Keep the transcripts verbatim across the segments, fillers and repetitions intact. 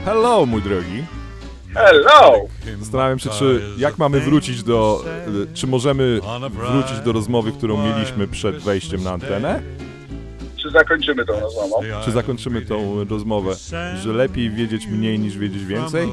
Hello, mój drogi. Hello! Zastanawiam się, czy jak mamy wrócić do... Czy możemy wrócić do rozmowy, którą mieliśmy przed wejściem na antenę? Czy zakończymy tą rozmową? Czy zakończymy tą rozmowę, że lepiej wiedzieć mniej niż wiedzieć więcej?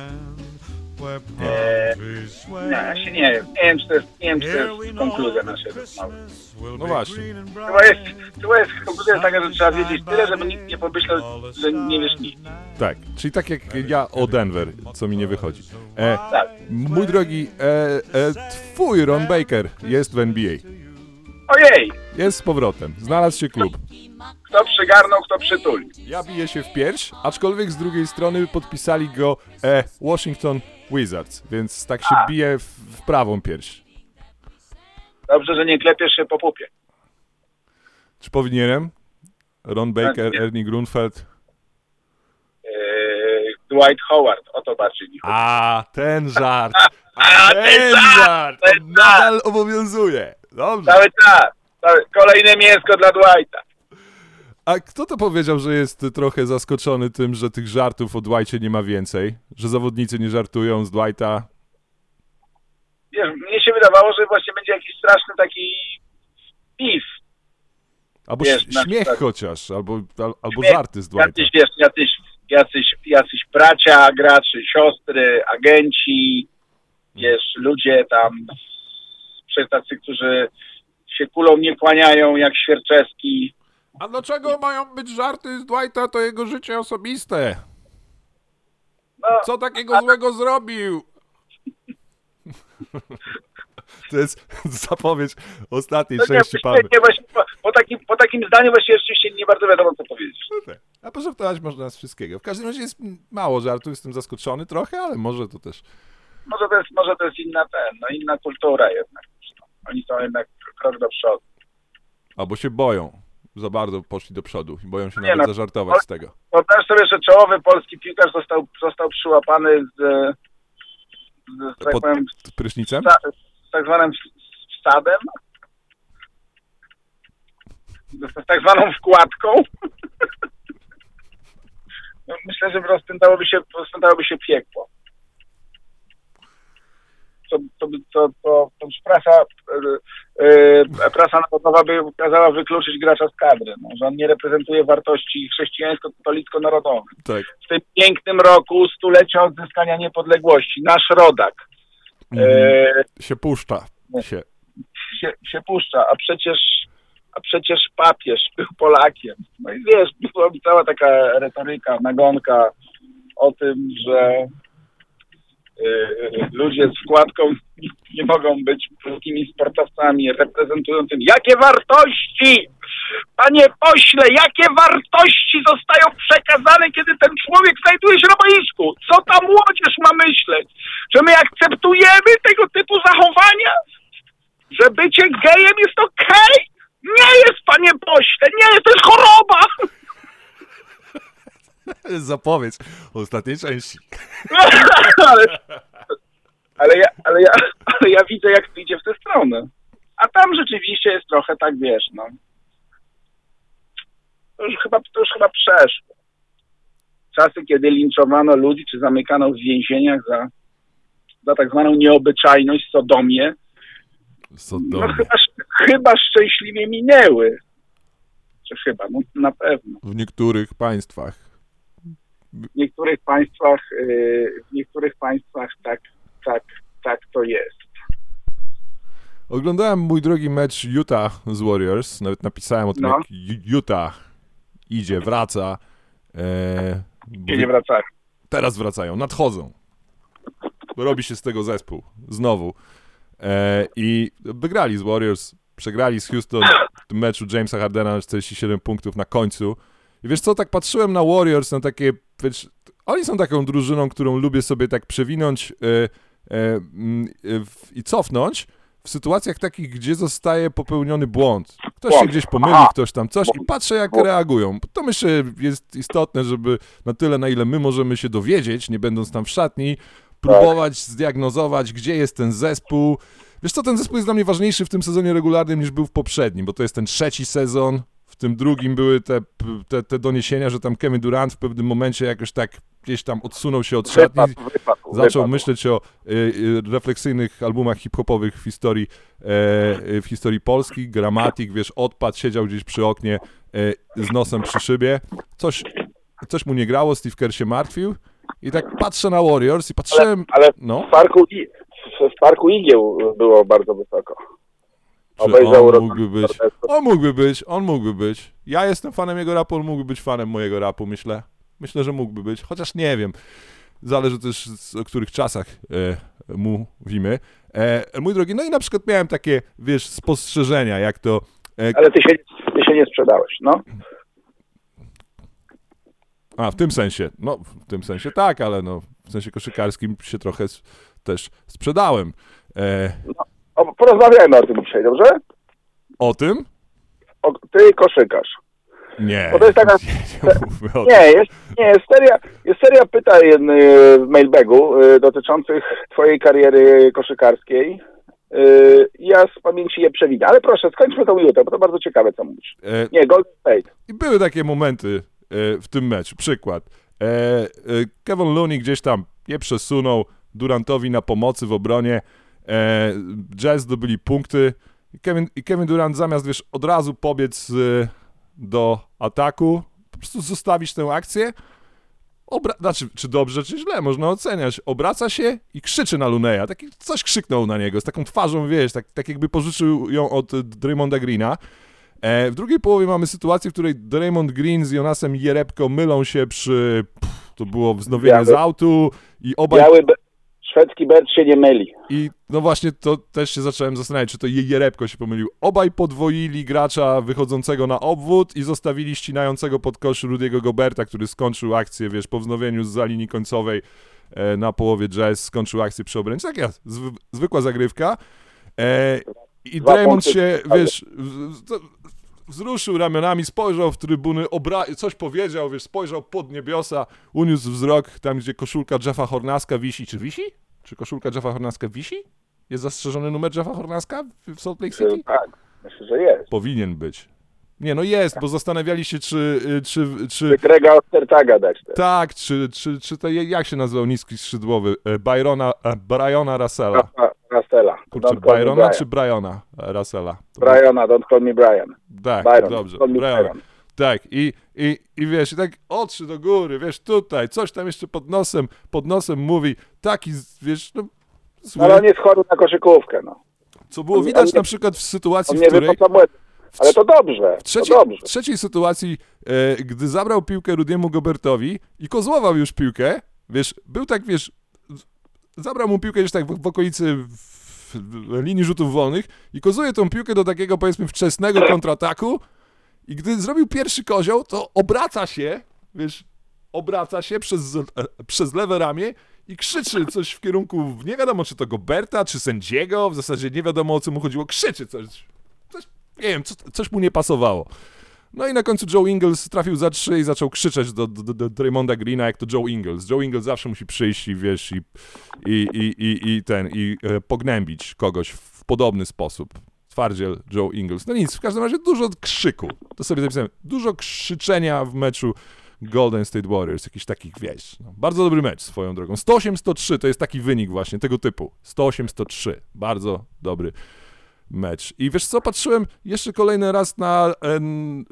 Eee, nie, ja się nie wiem. Nie wiem, czy to jest, nie wiem, czy to jest konkluzja naszej rozmowy. No właśnie. Chyba jest, chyba jest konkluzja jest taka, że trzeba wiedzieć tyle, żeby nikt nie pomyślał, że nie wiesz nic. Tak, czyli tak jak ja o Denver, co mi nie wychodzi. E, Tak. Mój drogi, e, e, twój Ron Baker jest w N B A. Ojej! Jest z powrotem. Znalazł się klub. Kto przygarnął, kto przytuli. Ja biję się w pierś, aczkolwiek z drugiej strony podpisali go e, Washington Wizards, więc tak się A. bije w, w prawą pierś. Dobrze, że nie klepiesz się po pupie. Czy powinienem? Ron Baker, nie. Ernie Grunfeld. Eee, Dwight Howard, o to bardziej mi chodzi. A, ten żart. A, ten ten żart. żart, On ten nadal obowiązuje. Dobrze. Cały czas. Cały, kolejne mięsko dla Dwighta. A kto to powiedział, że jest trochę zaskoczony tym, że tych żartów o Dwightie nie ma więcej? Że zawodnicy nie żartują z Dwighta? Wiesz, mnie się wydawało, że właśnie będzie jakiś straszny taki beef. Albo Wiesz, ś- na śmiech przykład- chociaż, albo, al, albo Śmiech, żarty z Dwighta. Jacyś, wiesz, jacyś, jacyś, jacyś bracia, graczy, siostry, agenci, wiesz, ludzie tam, przez tacy, którzy się kulą nie kłaniają jak Świerczewski. A dlaczego mają być żarty z Dwighta? To jego życie osobiste. No, Co takiego złego zrobił? To jest zapowiedź ostatniej to części nie, Palmy. nie, właśnie, po, po, takim, po takim zdaniu właściwie rzeczywiście nie bardzo wiadomo, co powiedzieć. A pożartować można z wszystkiego. W każdym razie jest mało żartów, jestem zaskoczony trochę, ale może to też... Może to jest, może to jest inna ten, no inna kultura jednak. Oni są jednak krok do przodu. Albo się boją. Za bardzo poszli do przodu i boją się Nie nawet no, zażartować z tego. Wyobraź sobie, że czołowy polski piłkarz został, został przyłapany z, z, z, tak Pod powiem, prysznicem? z, z tak zwanym wsadem, z tak zwaną wkładką. No, myślę, że rozpętałoby się, rozpętałoby się piekło. To, to, to, to, to już prasa, yy, prasa narodowa by kazała wykluczyć gracza z kadry, no, że on nie reprezentuje wartości chrześcijańsko-katolicko-narodowych. Tak. W tym pięknym roku stulecia odzyskania niepodległości, nasz rodak Mhm. yy, Się puszcza. Się. się, się puszcza, a przecież, a przecież papież był Polakiem. No i wiesz, była cała taka retoryka, nagonka o tym, że Yy, ludzie z wkładką nie mogą być polskimi sportowcami reprezentującymi. Jakie wartości, panie pośle, jakie wartości zostają przekazane, kiedy ten człowiek znajduje się na boisku? Co ta młodzież ma myśleć? Że my akceptujemy tego typu zachowania? Że bycie gejem jest okej? Nie jest, panie pośle, nie jest, to jest choroba! Zapowiedź ostatniej części. ale, ale, ja, ale, ja, ale ja widzę, jak to idzie w tę stronę. A tam rzeczywiście jest trochę tak, wiesz, no. To już chyba, to już chyba przeszło. Czasy, kiedy linczowano ludzi, czy zamykano w więzieniach za, za tak zwaną nieobyczajność, sodomię, Sodomia. no chyba, chyba szczęśliwie minęły. Czy chyba, no na pewno. W niektórych państwach. W niektórych państwach, yy, w niektórych państwach tak, tak, tak to jest. Oglądałem, mój drogi, mecz Utah z Warriors. Nawet napisałem o tym, No. jak Ju- Utah idzie, wraca. E, Gdzie nie wracają. teraz wracają, nadchodzą. Robi się z tego zespół. Znowu. E, I wygrali z Warriors, przegrali z Houston w tym meczu Jamesa Hardena na czterdzieści siedem punktów na końcu. I wiesz co, tak patrzyłem na Warriors, na takie, wiesz, oni są taką drużyną, którą lubię sobie tak przewinąć e, e, m, e, w, i cofnąć w sytuacjach takich, gdzie zostaje popełniony błąd. Ktoś się Błąd. gdzieś pomyli, Aha. ktoś tam coś i patrzę, jak Błąd. reagują. To myślę, jest istotne, żeby na tyle, na ile my możemy się dowiedzieć, nie będąc tam w szatni, próbować zdiagnozować, gdzie jest ten zespół. Wiesz co, ten zespół jest dla mnie ważniejszy w tym sezonie regularnym niż był w poprzednim, bo to jest ten trzeci sezon. W tym drugim były te, te, te doniesienia, że tam Kevin Durant w pewnym momencie jakoś tak gdzieś tam odsunął się od szatni, Wypadł, wypadł, zaczął wypadł. myśleć o y, y, refleksyjnych albumach hip-hopowych w historii, e, w historii Polski, Gramatik, wiesz, odpadł, siedział gdzieś przy oknie e, z nosem przy szybie, coś, coś mu nie grało, Steve Kerr się martwił i tak patrzę na Warriors i patrzyłem, Ale, ale no, w, parku, I- w, w parku Igieł było bardzo wysoko. czy Obejrzał on Rock- mógłby być, Rock- on mógłby być, on mógłby być. Ja jestem fanem jego rapu, on mógłby być fanem mojego rapu, myślę. Myślę, że mógłby być, chociaż nie wiem. Zależy też z, o których czasach e, mówimy. E, mój drogi, no i na przykład miałem takie, wiesz, spostrzeżenia, jak to... E, Ale ty się, ty się nie sprzedałeś, no. a, w tym sensie, no, w tym sensie tak, ale no, w sensie koszykarskim się trochę s- też sprzedałem. E, O, porozmawiajmy o tym dzisiaj, dobrze? o tym? O, ty koszykarz. Nie, Bo to jest taka- nie, nie mówmy o tym. Nie, jest, nie jest, seria, jest seria pytań y, w mailbagu y, dotyczących twojej kariery koszykarskiej. Y, Ja z pamięci je przewidzę. Ale proszę, skończmy tą minutę, bo to bardzo ciekawe, co mówisz. E, Nie, Golden State. I były takie momenty e, w tym meczu. Przykład. E, e, Kevin Looney gdzieś tam nie przesunął Durantowi na pomocy w obronie. E, Jazz zdobyli punkty. I Kevin, I Kevin Durant zamiast, wiesz, od razu pobiec e, do ataku, po prostu zostawić tę akcję. Obra- znaczy, czy dobrze, czy źle, można oceniać. Obraca się i krzyczy na Luneya. Taki, coś krzyknął na niego, z taką twarzą, wiesz, tak, tak jakby pożyczył ją od e, Draymonda Greena. E, w drugiej połowie mamy sytuację, w której Draymond Green z Jonasem Jerebko mylą się przy... Pff, to było wznowienie Biały. z autu i obaj... Biały, be- szwedzki Bert się nie myli. I no właśnie to też się zacząłem zastanawiać, czy to Je- Jerebko się pomylił. Obaj podwoili gracza wychodzącego na obwód i zostawili ścinającego pod kosz Rudiego Goberta, który skończył akcję, wiesz, po wznowieniu z za linii końcowej e, na połowie Jazz, skończył akcję przy obręczy. Taka zw- zwykła zagrywka. E, I Dwa Draymond punkty. się, wiesz, w- w- to- wzruszył ramionami, spojrzał w trybuny, obra- coś powiedział, wiesz, spojrzał pod niebiosa, uniósł wzrok tam, gdzie koszulka Jeffa Hornacka wisi. Czy wisi? Czy koszulka Jeffa Hornacka wisi? Jest zastrzeżony numer Jeffa Hornacka w w Salt Lake City? Tak, myślę, że jest. Powinien być. Nie, no jest, bo zastanawiali się, czy, y, czy, czy Czy Grega Ostertaga dać też. tak, czy, czy, czy to, je- jak się nazywał niski skrzydłowy? E, Byrona, e, Bryona Russella. Rafa- Russella. Kurczę, Don't call me Byrona Brian. czy Bryona Russella? To Bryana, don't call me Brian. był- tak, Byron, dobrze, call me Bryona. Byron. Tak, i, i, i wiesz, i tak oczy do góry, wiesz, tutaj, coś tam jeszcze pod nosem, pod nosem mówi, taki, wiesz, no, zły, Ale on jest chory na koszykówkę, no. co było on- widać on nie- na przykład w sytuacji, On w nie wie, której... po co młody. Ale to dobrze, W to trzeciej, dobrze. w trzeciej sytuacji, e, gdy zabrał piłkę Rudiemu Gobertowi i kozłował już piłkę, wiesz, był tak, wiesz, z- zabrał mu piłkę gdzieś tak w, w okolicy w, w linii rzutów wolnych i kozuje tą piłkę do takiego, powiedzmy, wczesnego kontrataku i gdy zrobił pierwszy kozioł, to obraca się, wiesz, obraca się przez, e, przez lewe ramię i krzyczy coś w kierunku, nie wiadomo, czy to Goberta, czy sędziego, w zasadzie nie wiadomo, o co mu chodziło, krzyczy coś, coś nie wiem, co, coś mu nie pasowało. No i na końcu Joe Ingles trafił za trzy i zaczął krzyczeć do, do, do Draymonda Greena, jak to Joe Ingles. Joe Ingles zawsze musi przyjść i wiesz, i, i, i, i, i ten, i e, pognębić kogoś w podobny sposób. Twardziel Joe Ingles. No nic, w każdym razie dużo krzyku. To sobie zapisałem. Dużo krzyczenia w meczu Golden State Warriors, jakiś takich, wiesz, no, bardzo dobry mecz swoją drogą. sto osiem sto trzy to jest taki wynik właśnie tego typu. sto osiem sto trzy. Bardzo dobry mecz. I wiesz co, patrzyłem jeszcze kolejny raz na en,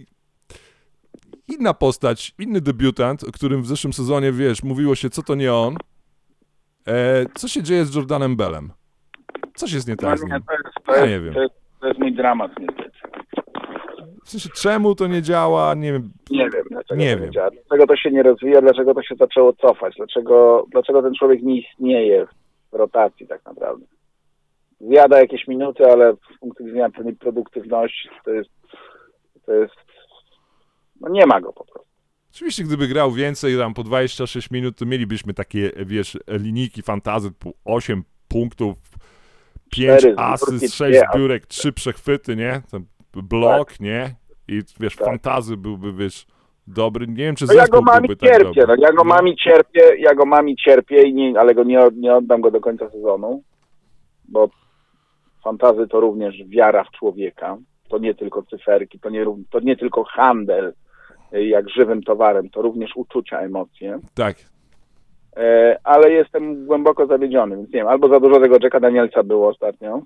inna postać, inny debiutant, o którym w zeszłym sezonie, wiesz, mówiło się, co to nie on. E, co się dzieje z Jordanem Bellem? Coś jest nie No tak z nie, nim. to jest, to, Ja jest, nie wiem. to, jest, to jest mój dramat niestety. W sensie, czemu to nie działa, nie wiem. Nie wiem, dlaczego Nie to wiem. działa. Dlaczego to się nie rozwija, dlaczego to się zaczęło cofać, dlaczego, dlaczego ten człowiek nie istnieje w rotacji tak naprawdę. Zjada jakieś minuty, ale z punktu widzenia pewnej produktywności to jest, to jest, no nie ma go po prostu. Oczywiście, gdyby grał więcej, tam po dwadzieścia sześć minut, to mielibyśmy takie, wiesz, linijki fantazy, po osiem punktów, pięć Cztery asyst, zbiórki, sześć dwie zbiórek, trzy przechwyty, nie? Ten blok, Tak. nie? I wiesz, Tak. fantazy byłby, wiesz, dobry. Nie wiem, czy No ja zespół go mam i byłby tak cierpię, dobry. no ja go mam i cierpię, ja go mam i cierpię, i nie, ale go nie, nie oddam go do końca sezonu, bo fantazy to również wiara w człowieka, to nie tylko cyferki, to nie, rów- to nie tylko handel jak żywym towarem, to również uczucia, emocje. Tak. E, ale jestem głęboko zawiedziony, więc nie wiem, albo za dużo tego Jacka Danielsa było ostatnio.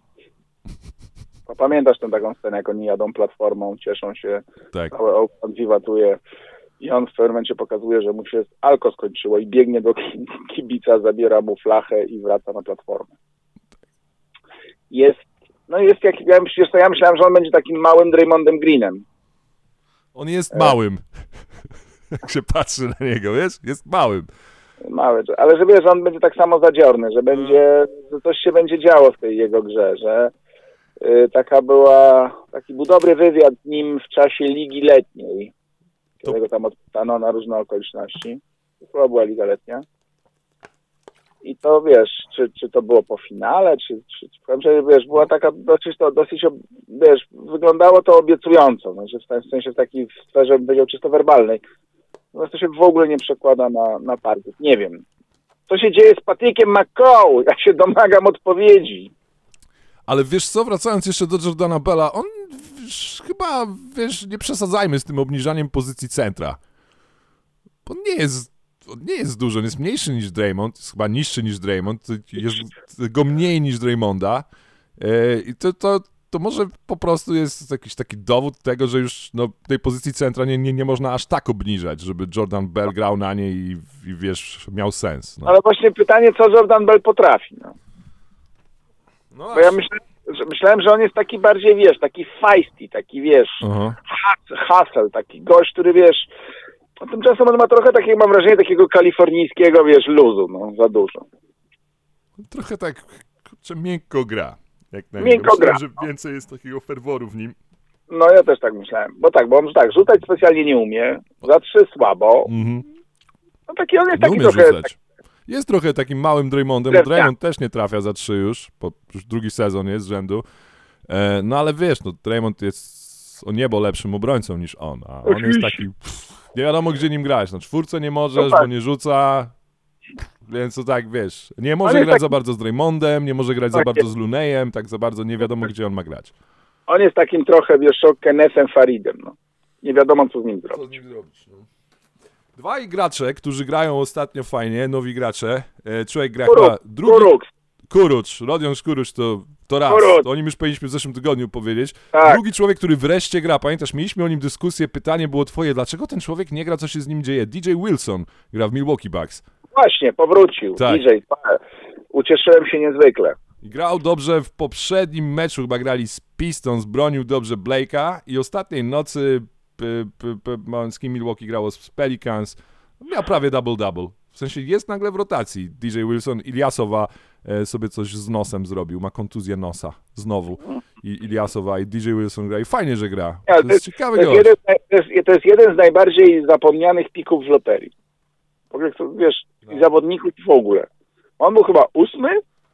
Bo pamiętasz tę taką scenę, jak oni jadą platformą, cieszą się, Tak. cały Oakland wiwatuje i on w pewnym momencie pokazuje, że mu się alko skończyło i biegnie do kibica, zabiera mu flachę i wraca na platformę. Jest, no jest jak, ja, myślę, ja myślałem, że on będzie takim małym Draymondem Greenem. On jest małym. Jak się patrzy na niego, wiesz? Jest małym. Mały, ale że wiesz, że on będzie tak samo zadziorny, że będzie, że coś się będzie działo w tej jego grze, że y, taka była, taki był dobry wywiad z nim w czasie Ligi Letniej, kiedy go tam odpytano na różne okoliczności. To chyba była Liga Letnia. I to wiesz, czy, czy to było po finale, czy, czy, czy wiesz, była taka dosyć, to, dosyć, wiesz, wyglądało to obiecująco, znaczy w sensie w takiej sferze, bym powiedział, czysto werbalnej. No to się w ogóle nie przekłada na, na parkiet. Nie wiem. Co się dzieje z Patrickiem McCaw? Ja się domagam odpowiedzi. Ale wiesz co, wracając jeszcze do Jordana Bella, on wiesz, chyba, wiesz, nie przesadzajmy z tym obniżaniem pozycji centra. On nie jest, on nie jest duży, on jest mniejszy niż Draymond, jest chyba niższy niż Draymond, jest go mniej niż Draymonda. I to, to, to może po prostu jest jakiś taki dowód tego, że już no, tej pozycji centra nie, nie, nie można aż tak obniżać, żeby Jordan Bell grał na niej i, i wiesz, miał sens. No. Ale właśnie pytanie, co Jordan Bell potrafi. No. No Bo ja myślałem że, myślałem, że on jest taki bardziej, wiesz, taki feisty, taki, wiesz, Aha. hustle, taki gość, który, wiesz, a tymczasem on ma trochę takiego, mam wrażenie, takiego kalifornijskiego, wiesz, luzu, no, za dużo. Trochę tak, kurczę, miękko gra. Jak na Miękko niego. Myślałem, gra. że więcej jest takiego ferworu w nim. No ja też tak myślałem, bo tak, bo on tak, rzucać specjalnie nie umie, za trzy słabo, Mhm. no taki on jest Nie taki umie trochę... rzucać. Jest trochę takim małym Draymondem, bo Draymond też nie trafia za trzy już, bo już drugi sezon jest z rzędu. E, no ale wiesz, no Draymond jest o niebo lepszym obrońcą niż on, a on jest taki, pff, nie wiadomo gdzie nim grać, na czwórce nie możesz, no tak. bo nie rzuca, więc to tak, wiesz, nie może grać taki... za bardzo z Draymondem, nie może grać tak za bardzo jest. z Looneyem, tak za bardzo nie wiadomo gdzie on ma grać. On jest takim trochę, wiesz, Kennethem Faridem, no. Nie wiadomo, co z nim zrobić. Co z nim zrobić, no. Dwaj gracze, którzy grają ostatnio fajnie, nowi gracze. E, człowiek gra Kuruk, chyba drugi... Kuruk. Kurucz, Rodion Kurucz to, to raz. Kurucz. To o nim już powinniśmy w zeszłym tygodniu powiedzieć. Tak. Drugi człowiek, który wreszcie gra. Pamiętasz, mieliśmy o nim dyskusję, pytanie było twoje, dlaczego ten człowiek nie gra, co się z nim dzieje? D J Wilson gra w Milwaukee Bucks. Właśnie, powrócił. Tak. D J, ucieszyłem się niezwykle. I grał dobrze w poprzednim meczu, chyba grali z Pistons, bronił dobrze Blake'a i ostatniej nocy p, p, p, z kim Milwaukee grało z Pelicans, miał prawie double-double. W sensie jest nagle w rotacji. D J Wilson, Iliasowa e, sobie coś z nosem zrobił, ma kontuzję nosa znowu. I Iliasowa i D J Wilson gra i fajnie, że gra. Ja, To jest ciekawy to jest, gość. jeden, to, jest, to jest jeden z najbardziej zapomnianych pików w loterii. W ogóle, wiesz, No. zawodników w ogóle. On był chyba ósmy?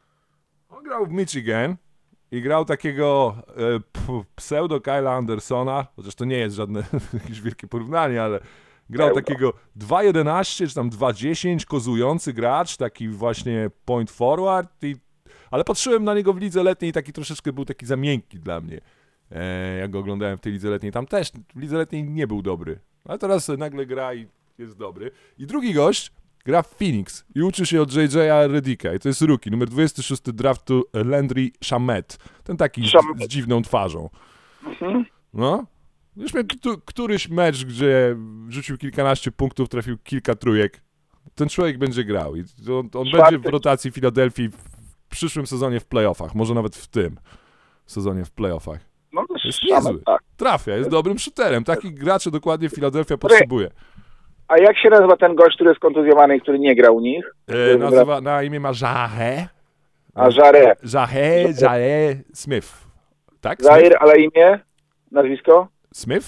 On grał w Michigan i grał takiego e, p, pseudo Kyla Andersona, chociaż to nie jest żadne jakieś wielkie porównanie, ale grał Pseudo. takiego dwa jedenaście czy tam dwa dziesięć kozujący gracz, taki właśnie point forward, i, ale patrzyłem na niego w lidze letniej i taki troszeczkę był taki za miękki dla mnie. E, jak go oglądałem w tej lidze letniej, tam też w lidze letniej nie był dobry, ale teraz nagle gra i jest dobry. I drugi gość gra w Phoenix i uczy się od J J Redicka i to jest rookie, numer dwudziesty szósty draftu Landry Shamet. Ten taki z, z dziwną twarzą. Mhm. No. Już miał któ- któryś mecz, gdzie rzucił kilkanaście punktów, trafił kilka trójek. Ten człowiek będzie grał i on, on będzie w rotacji Filadelfii w przyszłym sezonie w playoffach, może nawet w tym sezonie w playoffach. No to Jest Shamet, niezły. tak. Trafia, jest dobrym shooterem. Takich graczy dokładnie Filadelfia potrzebuje. A jak się nazywa ten gość, który jest kontuzjowany i który nie gra u nich? E, nazywa, na imię ma Jahe. A Jarre. Jahe, Jahe Smith. Tak? Zaire, Smith? ale imię? Nazwisko? Smith?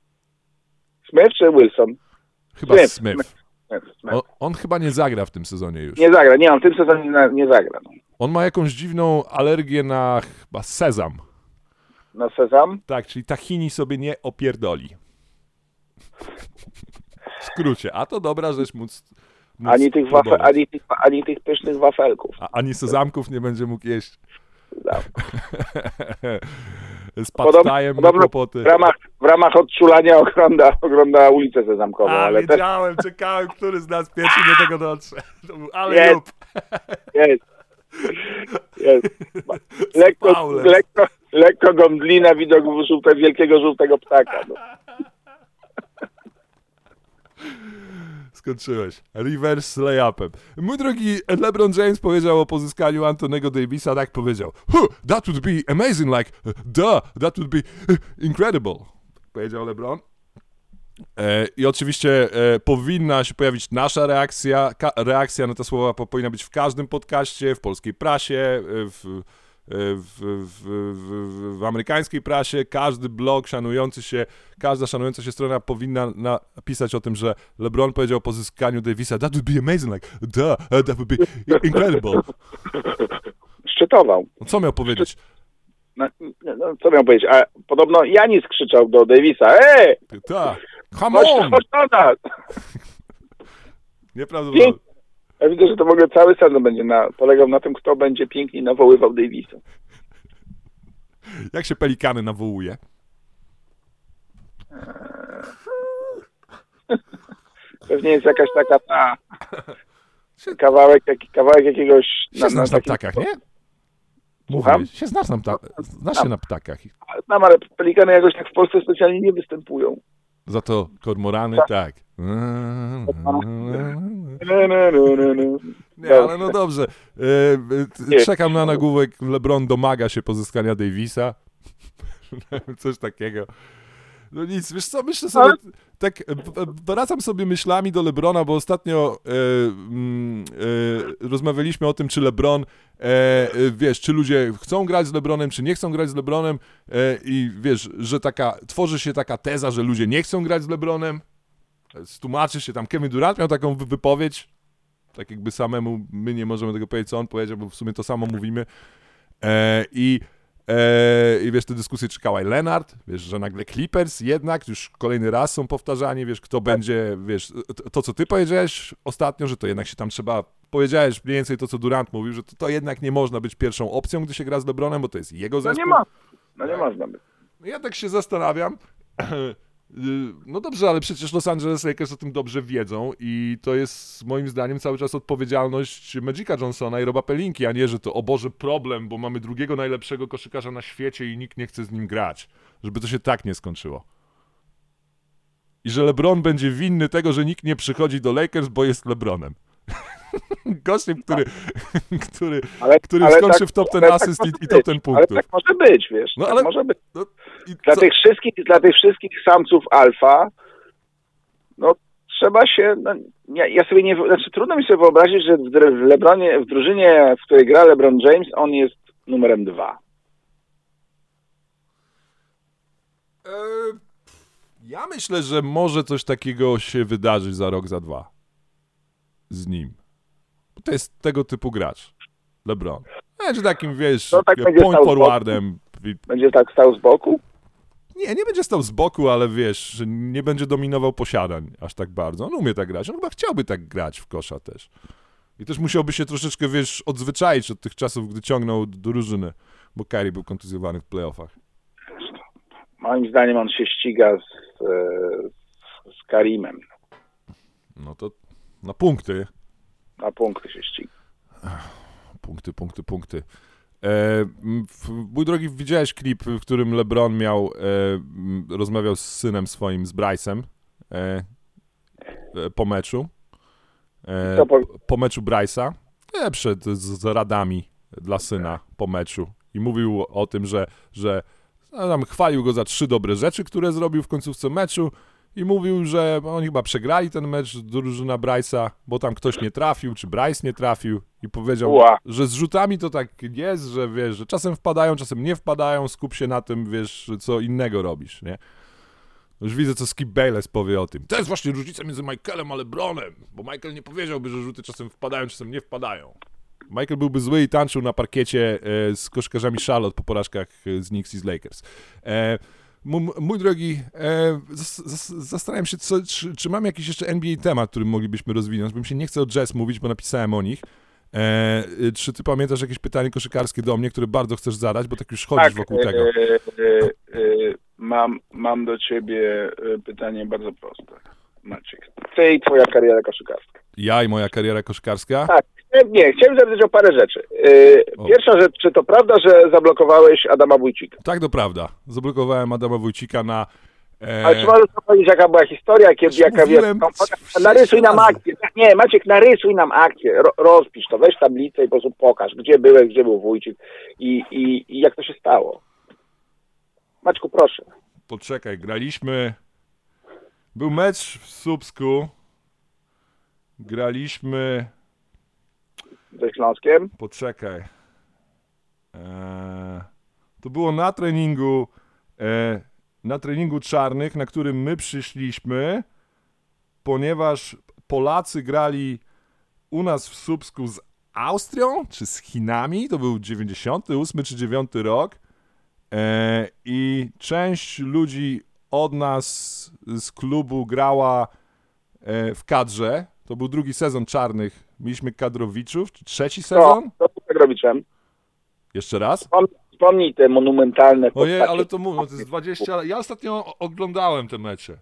Smith czy Wilson? Chyba Smith. Smith. Smith. Smith. On, on chyba nie zagra w tym sezonie już. Nie zagra, nie, on w tym sezonie nie, nie zagra. No. On ma jakąś dziwną alergię na chyba sezam. Na sezam? Tak, czyli tahini sobie nie opierdoli. W skrócie, a to dobra rzecz móc, móc Ani tych, wafe, próbować. ani, tych, ani tych pysznych wafelków. A, ani sezamków nie będzie mógł jeść. Da. Z pad thajem na podobno kłopoty. w ramach, w ramach odczulania ogląda, ogląda ulicę Sezamkową. A, ale wiedziałem, też... czekałem, który z nas pierwszy do tego dotrze. To był ale jest, jup. jest, jest. Lekko, lekko, lekko go mdli na widok żółte, wielkiego żółtego ptaka. No. Skończyłeś. Reverse layupem. Mój drogi, LeBron James powiedział o pozyskaniu Antonego Davisa, tak powiedział. Huh, that would be amazing, like, duh, that would be incredible. Powiedział LeBron. E, I oczywiście e, powinna się pojawić nasza reakcja. Ka- reakcja na te słowa po, powinna być w każdym podcaście, w polskiej prasie, w, w, w, w, w amerykańskiej prasie. Każdy blog szanujący się, każda szanująca się strona powinna napisać o tym, że LeBron powiedział o pozyskaniu Davisa. That would be amazing, like, duh, that would be incredible. Szczytował. No, co miał powiedzieć? No, no, co miał powiedzieć? A podobno Janis krzyczał do Davisa. Ej! Tak. Come on! Chodź do nas! Nieprawdopodobne. Ja widzę, że to w ogóle cały sezon będzie na, polegał na tym, kto będzie piękniej nawoływał Davisa. Jak się Pelikany nawołuje? Pewnie jest jakaś taka ta, kawałek, jak, kawałek jakiegoś... Się na, znasz na, na ptakach, nie? Mówię, się znasz na, pta- znasz się na ptakach. Znam, ale pelikany jakoś tak w Polsce specjalnie nie występują. Za to kormorany, tak. tak. Nie, ale no dobrze. Czekam na nagłówek. LeBron domaga się pozyskania Davisa. Coś takiego. No nic, wiesz co, myślę sobie, tak wracam sobie myślami do LeBrona, bo ostatnio e, e, rozmawialiśmy o tym, czy LeBron, e, wiesz, czy ludzie chcą grać z LeBronem, czy nie chcą grać z LeBronem e, i wiesz, że taka, tworzy się taka teza, że ludzie nie chcą grać z LeBronem, tłumaczy się tam, Kevin Durant miał taką wypowiedź, tak jakby samemu my nie możemy tego powiedzieć, co on powiedział, bo w sumie to samo mówimy e, i Eee, I wiesz, te dyskusje czy Kawhi Leonard, wiesz, że nagle Clippers jednak już kolejny raz są powtarzani, wiesz, kto będzie, wiesz, to, to co ty powiedziałeś ostatnio, że to jednak się tam trzeba, powiedziałeś mniej więcej to, co Durant mówił, że to, to jednak nie można być pierwszą opcją, gdy się gra z LeBronem, bo to jest jego zespół. No nie ma, no nie można być. Ja tak się zastanawiam, no dobrze, ale przecież Los Angeles Lakers o tym dobrze wiedzą i to jest moim zdaniem cały czas odpowiedzialność Magica Johnsona i Roba Pelinki, a nie, że to o Boże problem, bo mamy drugiego najlepszego koszykarza na świecie i nikt nie chce z nim grać. Żeby to się tak nie skończyło. I że LeBron będzie winny tego, że nikt nie przychodzi do Lakers, bo jest LeBronem. Gościem, który, który, ale, który ale skończy tak, w top ten asyst tak i, i top ten punktów. Ale tak może być, wiesz. No, tak ale, może być. No, dla, tych wszystkich, dla tych wszystkich samców alfa, no trzeba się, no, ja, ja sobie nie, znaczy trudno mi sobie wyobrazić, że w, w LeBronie, w drużynie, w której gra LeBron James, on jest numerem dwa. E, ja myślę, że może coś takiego się wydarzyć za rok, za dwa. Z nim. To jest tego typu gracz. LeBron. Będzie takim, wiesz, no, tak point forwardem. Będzie tak stał z boku? Nie, nie będzie stał z boku, ale wiesz, że nie będzie dominował posiadań aż tak bardzo. On umie tak grać. On chyba chciałby tak grać w kosza też. I też musiałby się troszeczkę, wiesz, odzwyczaić od tych czasów, gdy ciągnął do drużyny, bo Kyrie był kontuzjowany w playoffach. Moim zdaniem on się ściga z, z Karimem. No to na punkty. Na punkty się ściga. Punkty, punkty, punkty. E, mój drogi, widziałeś klip, w którym LeBron miał, e, rozmawiał z synem swoim, z Bryce'em e, po meczu. E, po... po meczu Bryce'a. E, przed z, z radami dla syna po meczu. I mówił o tym, że, że tam chwalił go za trzy dobre rzeczy, które zrobił w końcówce meczu. I mówił, że oni chyba przegrali ten mecz, drużyna Bryce'a, bo tam ktoś nie trafił, czy Bryce nie trafił. I powiedział, Ua. że z rzutami to tak jest, że wiesz, że czasem wpadają, czasem nie wpadają, skup się na tym, wiesz, co innego robisz, nie? Już widzę, co Skip Bayless powie o tym. To jest właśnie różnica między Michaelem a LeBronem, bo Michael nie powiedziałby, że rzuty czasem wpadają, czasem nie wpadają. Michael byłby zły i tańczył na parkiecie e, z koszkarzami Charlotte po porażkach z Knicks i z Lakers. E, Mój, mój drogi, e, zas, zas, zastanawiam się, co, czy, czy mam jakiś jeszcze N B A temat, który moglibyśmy rozwinąć, bo mi się nie chce o Jazz mówić, bo napisałem o nich. E, czy ty pamiętasz jakieś pytanie koszykarskie do mnie, które bardzo chcesz zadać, bo tak już chodzisz tak, wokół tego? E, e, e, mam, mam do ciebie y, pytanie bardzo proste. Maciek, ty i twoja kariera koszykarska. Ja i moja kariera koszykarska? Tak, nie, chciałem zapytać o parę rzeczy. Y, pierwsza rzecz, czy to prawda, że zablokowałeś Adama Wójcika? Tak, to prawda. Zablokowałem Adama Wójcika na... E... Ale czy możesz powiedzieć, jaka była historia, kiedy, jaka mówiłem wiesz, narysuj nam razy. akcję. Nie, Maciek, narysuj nam akcję, Ro, rozpisz to, weź tablicę i po prostu pokaż, gdzie byłeś, gdzie był Wójcik i, i, i jak to się stało. Maćku, proszę. Poczekaj, graliśmy... Był mecz w Słupsku. Graliśmy... Ze Śląskiem? Poczekaj. Eee... To było na treningu... E... Na treningu czarnych, na którym my przyszliśmy, ponieważ Polacy grali u nas w Słupsku z Austrią, czy z Chinami, to był dziewięćdziesiąty ósmy czy dziewiąty rok e, i część ludzi od nas z klubu grała e, w kadrze, to był drugi sezon czarnych, mieliśmy kadrowiczów, czy trzeci sezon? To, to kadrowiczem. Jeszcze raz? Wspomnij te monumentalne Ojej, ale to mówię, no to jest dwadzieścia lat. Ja ostatnio oglądałem te mecze.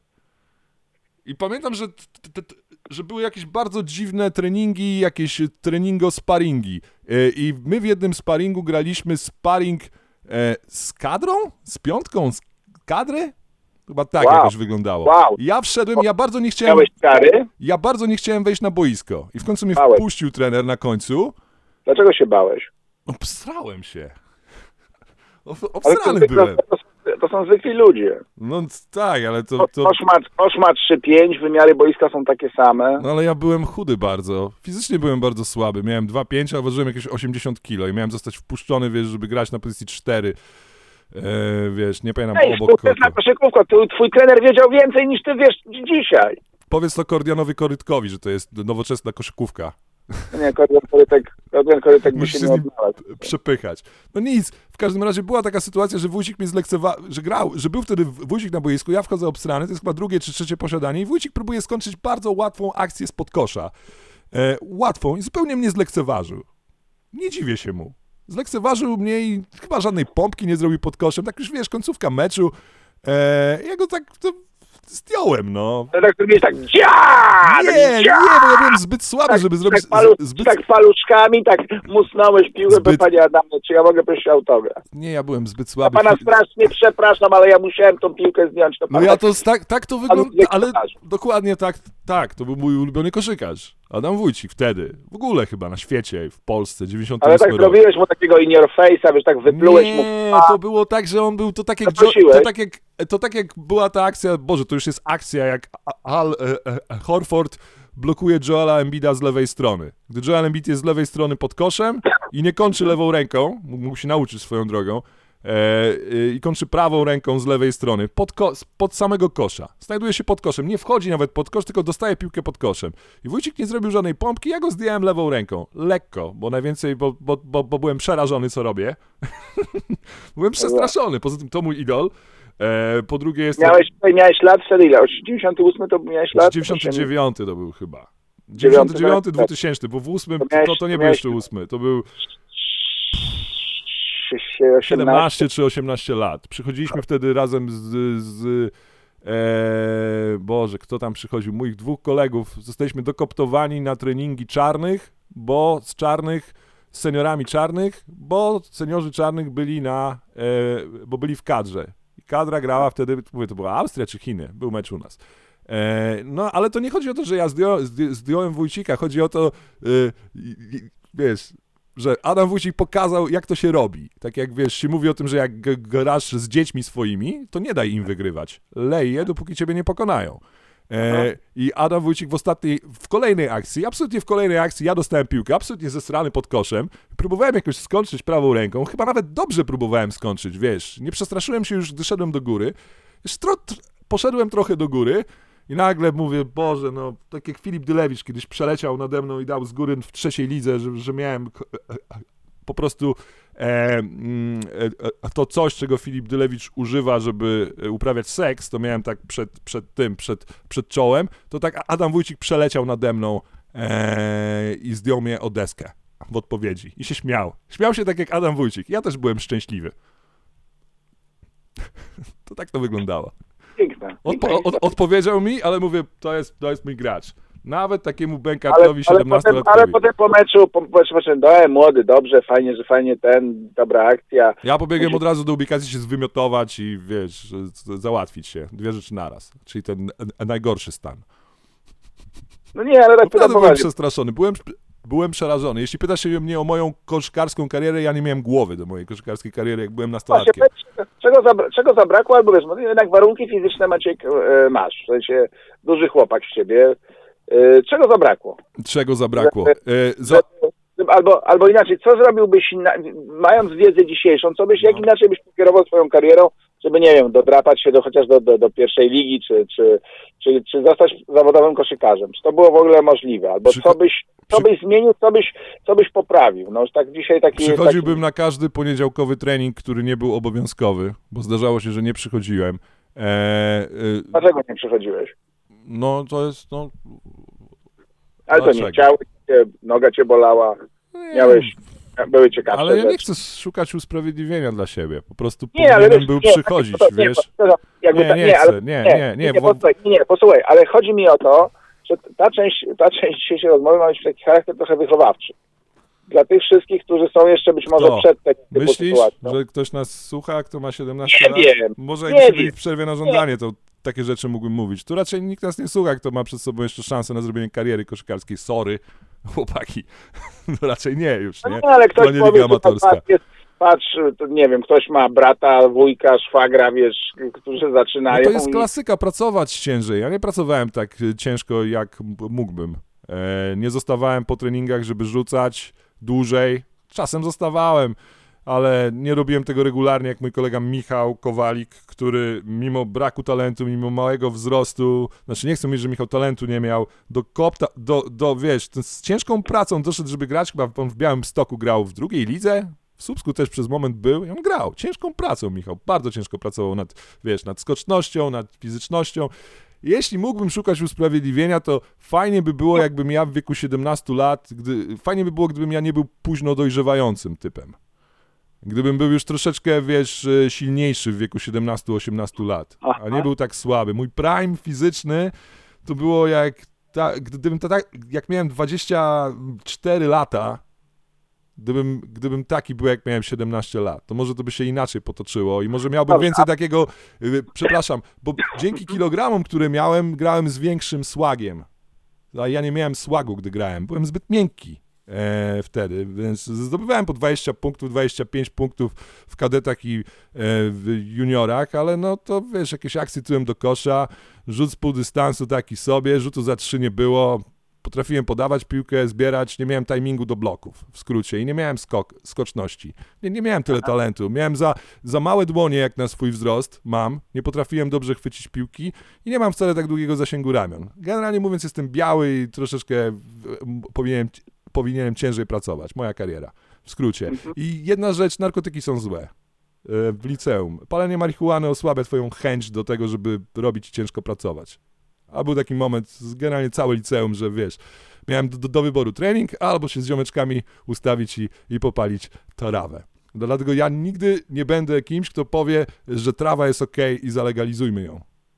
I pamiętam, że, t, t, t, że były jakieś bardzo dziwne treningi, jakieś treningo-sparingi. I my w jednym sparingu graliśmy sparing z kadrą? Z piątką? Z kadry? Chyba tak wow. jakoś wyglądało. Wow. Ja wszedłem, ja bardzo nie chciałem... Miałeś kary? Ja bardzo nie chciałem wejść na boisko. I w końcu mnie Bałeś. wpuścił trener na końcu. Dlaczego się bałeś? Obstrałem się. Obsrany byłem. To, to są zwykli ludzie. No tak, ale to... to... Kosz ma trzy pięć, wymiary boiska są takie same. No ale ja byłem chudy bardzo. Fizycznie byłem bardzo słaby. Miałem dwa pięć, a ważyłem jakieś osiemdziesiąt kilo i miałem zostać wpuszczony, wiesz, żeby grać na pozycji cztery. E, wiesz, nie pamiętam, Ej, obok kogo. na koszykówkę, twój trener wiedział więcej niż ty wiesz dzisiaj. Powiedz to Kordianowi Korytkowi, że to jest nowoczesna koszykówka. Nie, Kordian Korytek, Kordian Korytek by się nie odnalazł. Przepychać. No nic, w każdym razie była taka sytuacja, że Wójcik mnie zlekceważył, że grał, że był wtedy Wójcik na boisku, ja wchodzę obstrany, to jest chyba drugie czy trzecie posiadanie i Wójcik próbuje skończyć bardzo łatwą akcję spod kosza. E, łatwą i zupełnie mnie zlekceważył. Nie dziwię się mu. Zlekceważył mnie i chyba żadnej pompki nie zrobił pod koszem, tak już wiesz, końcówka meczu. E, ja go tak... To, zdjąłem, no. To tak zrobiłeś tak dzia! Nie, tak, nie, bo ja byłem zbyt słaby, tak, żeby zrobić... Tak, palu, zbyt... tak paluszkami, tak musnąłeś piłkę, Zbyt... panie Adamie, czy ja mogę prosić autograf? Nie, ja byłem zbyt Ja słaby. pana strasznie przepraszam, ale ja musiałem tą piłkę zdjąć. To No ja to tak, tak to wygląda, ale koszykarz. dokładnie tak, tak, to był mój ulubiony koszykarz. Adam Wójcik wtedy, w ogóle chyba na świecie, w Polsce, dziewięćdziesiąty Ale ósmy tak rok. zrobiłeś mu takiego in your face'a, wiesz, tak wyplułeś Nie, mu... to było tak, że on był, to tak jak, jo, Zaprosiłeś. to tak jak, to tak jak była ta akcja, Boże, to już jest akcja, jak Al e, e, Horford blokuje Joela Embida z lewej strony. Gdy Joel Embiid jest z lewej strony pod koszem i nie kończy lewą ręką, mógł się nauczyć swoją drogą, e, i kończy prawą ręką z lewej strony, pod, ko- pod samego kosza. Znajduje się pod koszem, nie wchodzi nawet pod kosz, tylko dostaje piłkę pod koszem. I Wójcik nie zrobił żadnej pompki, ja go zdjąłem lewą ręką. Lekko, bo najwięcej, bo, bo, bo, bo byłem przerażony, co robię. Byłem przestraszony, poza tym to mój idol. E, po drugie jest... Miałeś, miałeś lat wtedy ile? dziewięćdziesiąty ósmy to miałeś lat? dziewięćdziesiąty dziewiąty to był chyba. dziewięćdziesiąty dziewiąty, dwutysięczny, bo w ósmym to, to, to nie był jeszcze ósmy, to był siedemnaście czy osiemnaście lat. Przychodziliśmy wtedy razem z... z e, Boże, kto tam przychodził? Moich dwóch kolegów. Zostaliśmy dokoptowani na treningi czarnych, bo z czarnych, z seniorami czarnych, bo seniorzy czarnych byli na... E, bo byli w kadrze. I kadra grała wtedy, mówię, to była Austria czy Chiny, był mecz u nas. E, no, ale to nie chodzi o to, że ja zdjąłem, zdjąłem Wójcika, chodzi o to, e, wiesz, że Adam Wójcik pokazał, jak to się robi. Tak jak, wiesz, się mówi o tym, że jak g- grasz z dziećmi swoimi, to nie daj im wygrywać. Lej je, dopóki ciebie nie pokonają. E, I Adam Wójcik w ostatniej, w kolejnej akcji, absolutnie w kolejnej akcji, ja dostałem piłkę, absolutnie zesrany pod koszem, próbowałem jakoś skończyć prawą ręką, chyba nawet dobrze próbowałem skończyć, wiesz, nie przestraszyłem się już, gdy szedłem do góry, wiesz, tro, tr- poszedłem trochę do góry i nagle mówię, Boże, no, tak jak Filip Dylewicz kiedyś przeleciał nade mną i dał z góry w trzeciej lidze, że, że miałem po prostu e, e, to coś, czego Filip Dylewicz używa, żeby uprawiać seks, to miałem tak przed, przed tym, przed, przed czołem, to tak Adam Wójcik przeleciał nade mną e, i zdjął mnie o deskę w odpowiedzi i się śmiał. Śmiał się tak jak Adam Wójcik. Ja też byłem szczęśliwy. To tak to wyglądało. Piękne. Odpo- od- odpowiedział mi, ale mówię, to jest, to jest mój gracz. Nawet takiemu bękartowi siedemnastolatkowi. Ale potem po meczu, po, po, po, no, młody, dobrze, fajnie, że fajnie ten, dobra akcja. Ja pobiegłem Musi... od razu do ubikacji się zwymiotować i wiesz, załatwić się. Dwie rzeczy naraz. Czyli ten najgorszy stan. No nie, ale tak pytam, byłem przestraszony, byłem, byłem przerażony. Jeśli pytasz się mnie o moją koszykarską karierę, ja nie miałem głowy do mojej koszykarskiej kariery, jak byłem nastolatkiem. Czego, zabra- czego zabrakło, albo wiesz, no jednak warunki fizyczne, Maciek, e, masz. W sensie duży chłopak z ciebie. E, czego zabrakło? Czego zabrakło? E, za... Albo, albo inaczej, co zrobiłbyś, na, mając wiedzę dzisiejszą, co byś, no. jak inaczej byś pokierował swoją karierą, żeby, nie wiem, dodrapać się do, chociaż do, do, do pierwszej ligi, czy, czy, czy, czy zostać zawodowym koszykarzem? Czy to było w ogóle możliwe? Albo Przy... co byś, co byś zmienił, co byś, co byś poprawił? No, tak dzisiaj taki, Przychodziłbym taki... na każdy poniedziałkowy trening, który nie był obowiązkowy, bo zdarzało się, że nie przychodziłem. E, y... Dlaczego nie przychodziłeś? No, to jest, no... Ale Dlaczego? To nie chciałeś, noga cię bolała, nie. Miałeś... Były ciekawsze Ale ja rzeczy. nie chcę szukać usprawiedliwienia dla siebie. Po prostu nie, powinienem ale wiesz, był nie, przychodzić, to, wiesz? Nie, jakby nie, ta, nie, nie, chcę, ale, nie, nie, nie, nie. nie, Bo... posłuchaj, nie, nie, posłuchaj, ale chodzi mi o to, że ta część, ta część dzisiejszej rozmowy ma być taki charakter trochę wychowawczy. Dla tych wszystkich, którzy są jeszcze być może Kto? przed tego typu Myślisz, sytuacją. że ktoś nas słucha, kto ma siedemnaście nie lat? Wiem, Może nie jakbyśmy wiem. byli w przerwie na żądanie, to takie rzeczy mógłbym mówić. Tu raczej nikt nas nie słucha, kto ma przed sobą jeszcze szansę na zrobienie kariery koszykarskiej. Sorry, chłopaki. No raczej nie już, nie? No, ale ktoś to nie powie, liga amatorska. Jest, patrz, to nie wiem, ktoś ma brata, wujka, szwagra, wiesz, którzy zaczynają. No to jest i... klasyka, pracować ciężej. Ja nie pracowałem tak ciężko, jak mógłbym. E, nie zostawałem po treningach, żeby rzucać dłużej. Czasem zostawałem, ale nie robiłem tego regularnie, jak mój kolega Michał Kowalik, który mimo braku talentu, mimo małego wzrostu, znaczy nie chcę mówić, że Michał talentu nie miał, do kopta, do, do wiesz, z ciężką pracą doszedł, żeby grać, chyba on w Białymstoku grał w drugiej lidze, w Słupsku też przez moment był i on grał. Ciężką pracą, Michał, bardzo ciężko pracował nad, wiesz, nad skocznością, nad fizycznością. Jeśli mógłbym szukać usprawiedliwienia, to fajnie by było, jakbym ja w wieku siedemnastu lat, gdy, fajnie by było, gdybym ja nie był późno dojrzewającym typem. Gdybym był już troszeczkę, wiesz, silniejszy w wieku siedemnastu osiemnastu lat, a nie był tak słaby. Mój prime fizyczny to było jak, ta, gdybym ta, jak miałem dwadzieścia cztery lata, Gdybym, gdybym taki był, jak miałem siedemnaście lat, to może to by się inaczej potoczyło i może miałbym więcej takiego, yy, przepraszam, bo dzięki kilogramom, które miałem, grałem z większym słagiem. A ja nie miałem słagu, gdy grałem, byłem zbyt miękki e, wtedy, więc zdobywałem po dwadzieścia punktów, dwadzieścia pięć punktów w kadetach i e, w juniorach, ale no to wiesz, jakieś akcje tyłem do kosza, rzut z pół dystansu taki sobie, rzutu za trzy nie było. Potrafiłem podawać piłkę, zbierać, nie miałem timingu do bloków, w skrócie, i nie miałem skok, skoczności. Nie, nie miałem tyle talentu. Miałem za, za małe dłonie, jak na swój wzrost mam, nie potrafiłem dobrze chwycić piłki i nie mam wcale tak długiego zasięgu ramion. Generalnie mówiąc, jestem biały i troszeczkę powinienem, powinienem ciężej pracować. Moja kariera, w skrócie. I jedna rzecz, narkotyki są złe. W liceum. Palenie marihuany osłabia twoją chęć do tego, żeby robić i ciężko pracować. A był taki moment, generalnie całe liceum, że wiesz, miałem do, do wyboru trening, albo się z ziomeczkami ustawić i, i popalić trawę. Dlatego ja nigdy nie będę kimś, kto powie, że trawa jest okej i zalegalizujmy ją.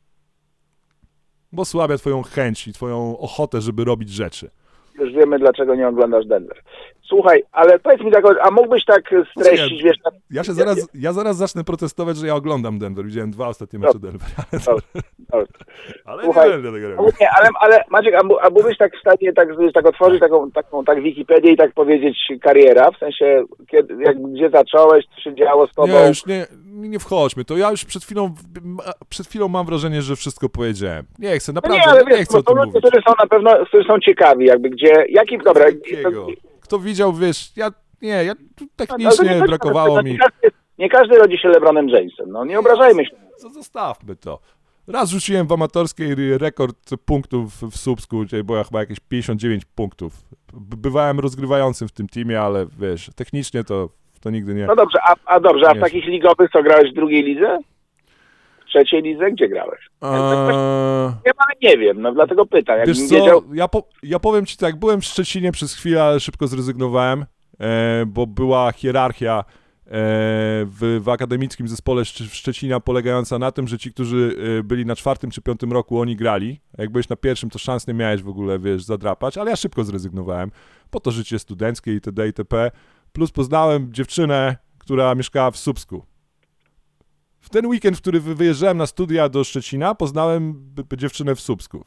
Bo słabia twoją chęć i twoją ochotę, żeby robić rzeczy. Już wiemy, dlaczego nie oglądasz Denver. Słuchaj, ale powiedz mi tak, a mógłbyś tak streścić, wiesz... Na... Ja się zaraz, ja zaraz zacznę protestować, że ja oglądam Denver. Widziałem dwa ostatnie mecze no, Denver. Ale, no, ale Słuchaj, nie będę tego robił. Nie, ale, ale Maciek, a, a byłbyś tak w stanie tak, tak otworzyć taką, taką tak Wikipedię i tak powiedzieć kariera, w sensie kiedy, jak, gdzie zacząłeś, co się działo z tobą? Nie, już nie, nie wchodźmy. To ja już przed chwilą, przed chwilą mam wrażenie, że wszystko powiedziałem. Nie chcę, naprawdę, no nie, ale nie wiesz, chcę o tym mówić. Którzy są na pewno, którzy są ciekawi, jakby gdzie, jaki, dobra... To... Kto widział, wiesz, ja, nie, ja technicznie no, brakowało mi... Nie każdy, nie każdy rodzi się LeBronem Jamesem, no nie obrażajmy się. Co, zostawmy to. Raz rzuciłem w amatorskiej rekord punktów w Słupsku, gdzie było chyba jakieś pięćdziesiąt dziewięć punktów. Bywałem rozgrywającym w tym teamie, ale wiesz, technicznie to, to nigdy nie... No dobrze, a, a dobrze, a w takich ligowych co, grałeś w drugiej lidze? W trzeciej lidze? Gdzie grałeś? Ja, eee... ja nawet nie wiem, no dlatego pytam. Wiesz co, wiedział... ja, po, ja powiem ci tak, byłem w Szczecinie przez chwilę, ale szybko zrezygnowałem, e, bo była hierarchia w, w akademickim zespole Szcz- Szczecina, polegająca na tym, że ci, którzy byli na czwartym czy piątym roku, oni grali. Jak byłeś na pierwszym, to szans nie miałeś w ogóle, wiesz, zadrapać, ale ja szybko zrezygnowałem, po to życie studenckie itd. itp. Plus poznałem dziewczynę, która mieszkała w Słupsku. W ten weekend, w który wyjeżdżałem na studia do Szczecina, poznałem b- b- dziewczynę w Słupsku.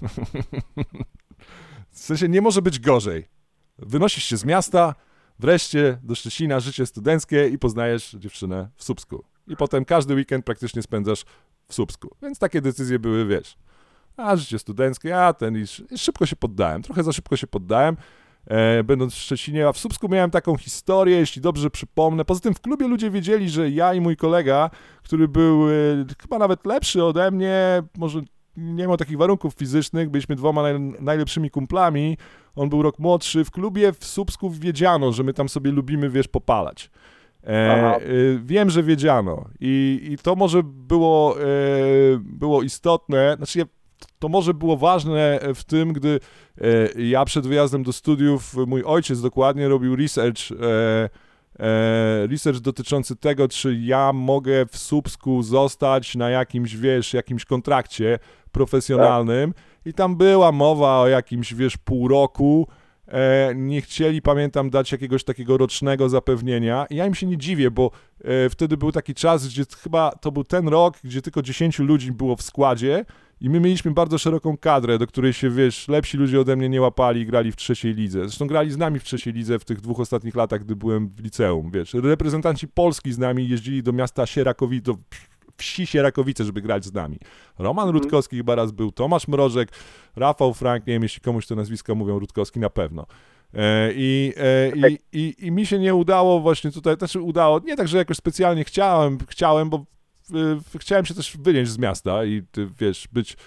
W sensie nie może być gorzej. Wynosisz się z miasta, wreszcie do Szczecina, życie studenckie i poznajesz dziewczynę w Słupsku. I potem każdy weekend praktycznie spędzasz w Słupsku. Więc takie decyzje były, wiesz, a życie studenckie, a ten i, sz- i szybko się poddałem. Trochę za szybko się poddałem, e, będąc w Szczecinie, a w Słupsku miałem taką historię, jeśli dobrze przypomnę. Poza tym w klubie ludzie wiedzieli, że ja i mój kolega, który był e, chyba nawet lepszy ode mnie, może nie miał takich warunków fizycznych, byliśmy dwoma naj, najlepszymi kumplami, on był rok młodszy, w klubie w Słupsku wiedziano, że my tam sobie lubimy, wiesz, popalać. E, e, wiem, że wiedziano i, i to może było, e, było istotne, znaczy ja, to może było ważne w tym, gdy e, ja przed wyjazdem do studiów, mój ojciec dokładnie robił research, e, e, research dotyczący tego, czy ja mogę w Słupsku zostać na jakimś, wiesz, jakimś kontrakcie profesjonalnym i tam była mowa o jakimś, wiesz, pół roku, e, nie chcieli, pamiętam, dać jakiegoś takiego rocznego zapewnienia i ja im się nie dziwię, bo e, wtedy był taki czas, gdzie chyba to był ten rok, gdzie tylko dziesięciu ludzi było w składzie i my mieliśmy bardzo szeroką kadrę, do której się, wiesz, lepsi ludzie ode mnie nie łapali i grali w trzeciej lidze. Zresztą grali z nami w trzeciej lidze w tych dwóch ostatnich latach, gdy byłem w liceum, wiesz. Reprezentanci Polski z nami jeździli do miasta Sierakowice, do wsi Sierakowice, żeby grać z nami. Roman Mhm. Rutkowski chyba raz był, Tomasz Mrożek, Rafał Frank, nie wiem, jeśli komuś te nazwiska mówią, Rutkowski na pewno. E, i, e, i, i, I mi się nie udało właśnie tutaj, znaczy udało, nie tak, że jakoś specjalnie chciałem, chciałem, bo y, chciałem się też wynieść z miasta i ty, wiesz, być e,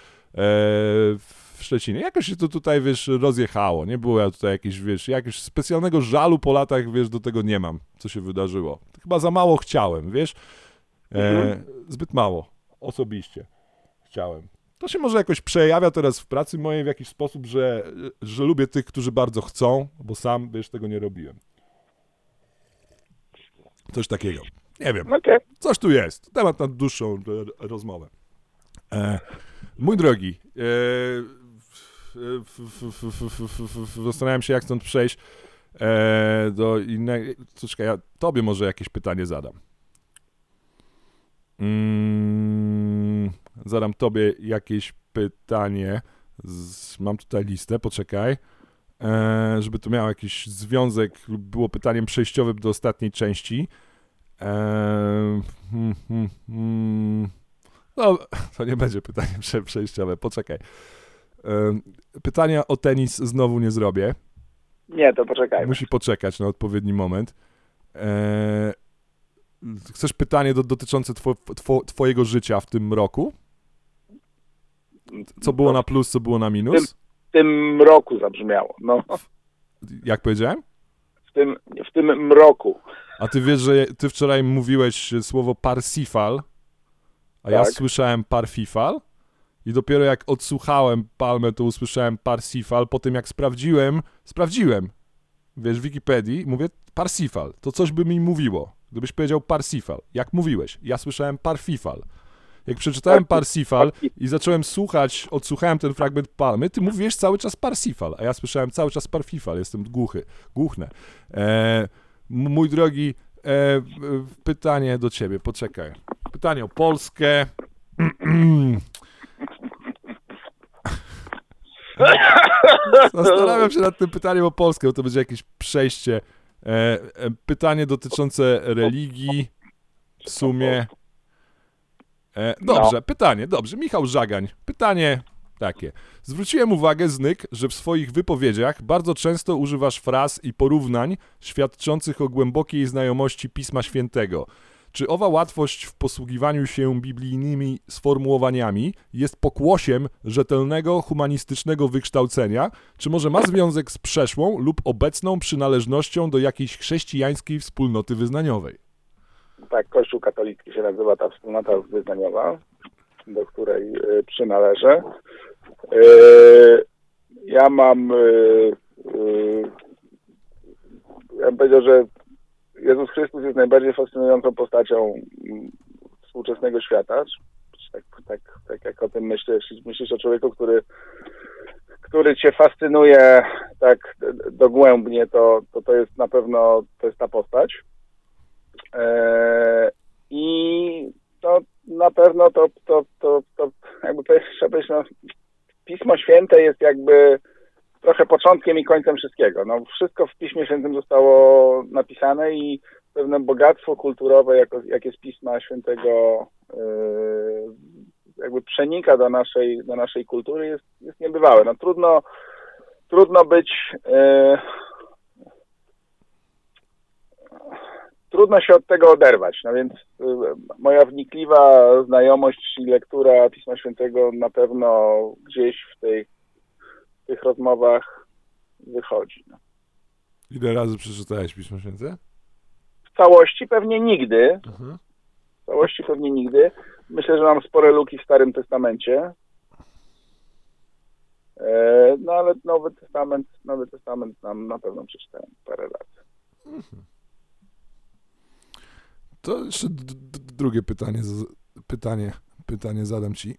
w Szczecinie. Jakoś się to tutaj, wiesz, rozjechało, nie było ja tutaj jakiegoś, wiesz, jakiegoś specjalnego żalu po latach, wiesz, do tego nie mam, co się wydarzyło. Chyba za mało chciałem, wiesz, e, Mhm. zbyt mało, osobiście chciałem. To się może jakoś przejawia teraz w pracy mojej w jakiś sposób, że, że lubię tych, którzy bardzo chcą, bo sam, wiesz, tego nie robiłem. Coś takiego. Nie wiem. Okej. Coś tu jest. Temat na dłuższą e, rozmowę. E, mój drogi, e, f, f, f, f, f, f, f, f, zastanawiam się, jak stąd przejść e, do innego. Czekaj, ja tobie może jakieś pytanie zadam. Mm, zadam tobie jakieś pytanie. Z, mam tutaj listę, poczekaj. E, żeby to miało jakiś związek lub było pytaniem przejściowym do ostatniej części. Eee, hmm, hmm, hmm. No, to nie będzie pytanie prze- przejściowe, poczekaj. Eee, pytania o tenis znowu nie zrobię. Nie, to poczekajmy. Musi poczekać na odpowiedni moment. Eee, chcesz pytanie do, dotyczące two, two, twojego życia w tym roku? Co było na plus, co było na minus? W tym roku zabrzmiało, no. Jak powiedziałem? W tym, w tym mroku. A ty wiesz, że ty wczoraj mówiłeś słowo Parsifal, a ja Tak. słyszałem Parfifal i dopiero jak odsłuchałem Palmę, to usłyszałem Parsifal. Po tym jak sprawdziłem, sprawdziłem, wiesz, w Wikipedii, mówię Parsifal, to coś by mi mówiło. Gdybyś powiedział Parsifal, jak mówiłeś, ja słyszałem Parfifal. Jak przeczytałem Parsifal i zacząłem słuchać, odsłuchałem ten fragment Palmy, ty mówiłeś cały czas Parsifal, a ja słyszałem cały czas Parfifal, jestem głuchy, głuchnę. E, m- mój drogi, e, e, pytanie do ciebie, poczekaj. Pytanie o Polskę. Zastanawiam się nad tym pytaniem o Polskę, bo to będzie jakieś przejście. E, e, pytanie dotyczące religii w sumie. E, dobrze, No. pytanie, dobrze. Michał Żagań. Pytanie takie. Zwróciłem uwagę, Znyk, że w swoich wypowiedziach bardzo często używasz fraz i porównań świadczących o głębokiej znajomości Pisma Świętego. Czy owa łatwość w posługiwaniu się biblijnymi sformułowaniami jest pokłosiem rzetelnego, humanistycznego wykształcenia, czy może ma związek z przeszłą lub obecną przynależnością do jakiejś chrześcijańskiej wspólnoty wyznaniowej? Tak, Kościół katolicki się nazywa ta wspólnota wyznaniowa, do której y, przynależę. Y, ja mam, y, y, ja bym powiedział, że Jezus Chrystus jest najbardziej fascynującą postacią współczesnego świata. Tak, tak, tak jak o tym myślisz, myślisz o człowieku, który, który cię fascynuje tak dogłębnie, to, to to jest na pewno to jest ta postać. Eee, I to na pewno to, to, to, to jakby to jest, żebyś, no, Pismo Święte jest jakby trochę początkiem i końcem wszystkiego. No, wszystko w Piśmie Świętym zostało napisane i pewne bogactwo kulturowe, jako, jakie z Pisma Świętego yy, jakby przenika do naszej, do naszej kultury, jest, jest niebywałe. No, trudno, trudno być yy, trudno się od tego oderwać. No więc yy, moja wnikliwa znajomość i lektura Pisma Świętego na pewno gdzieś w tej w tych rozmowach wychodzi. No. Ile razy przeczytałeś Pismo Święte? W całości pewnie nigdy. Mhm. W całości pewnie nigdy. Myślę, że mam spore luki w Starym Testamencie. E, no ale Nowy Testament, Nowy Testament nam na pewno przeczytałem parę razy. Mhm. To jeszcze d- d- drugie pytanie, z- pytanie, pytanie zadam ci.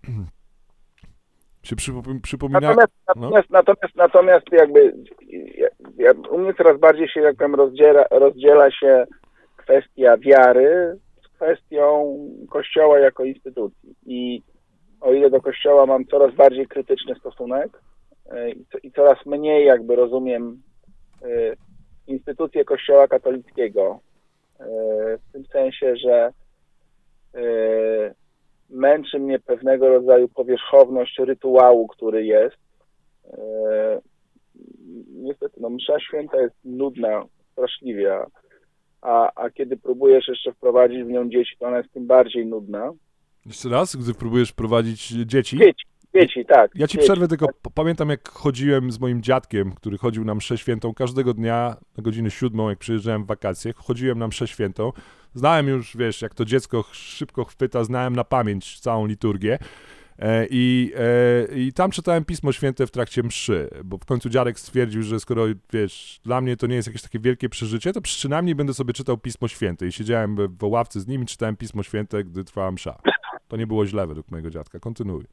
Się przypom- przypomina... Natomiast, no. natomiast, natomiast, natomiast jakby ja, ja, u mnie coraz bardziej się jak powiem, rozdziela, rozdziela się kwestia wiary z kwestią Kościoła jako instytucji. I o ile do Kościoła mam coraz bardziej krytyczny stosunek yy, i, co, i coraz mniej jakby rozumiem yy, instytucję Kościoła katolickiego yy, w tym sensie, że yy, męczy mnie pewnego rodzaju powierzchowność rytuału, który jest. E, niestety, no msza święta jest nudna, straszliwie, a, a kiedy próbujesz jeszcze wprowadzić w nią dzieci, to ona jest tym bardziej nudna. Jeszcze raz, gdy próbujesz prowadzić dzieci? Dzieci, dzieci, tak. Ja ci dzieci, przerwę, tylko tak. p- pamiętam, jak chodziłem z moim dziadkiem, który chodził na mszę świętą każdego dnia na godzinę siódmą, jak przyjeżdżałem w wakacje, chodziłem na mszę świętą. Znałem już, wiesz, jak to dziecko szybko chwyta, znałem na pamięć całą liturgię. E, i, e, I tam czytałem Pismo Święte w trakcie mszy, bo w końcu dziadek stwierdził, że skoro, wiesz, dla mnie to nie jest jakieś takie wielkie przeżycie, to przynajmniej będę sobie czytał Pismo Święte. I siedziałem w, w ławce z nim i czytałem Pismo Święte, gdy trwała msza. To nie było źle według mojego dziadka. Kontynuuj.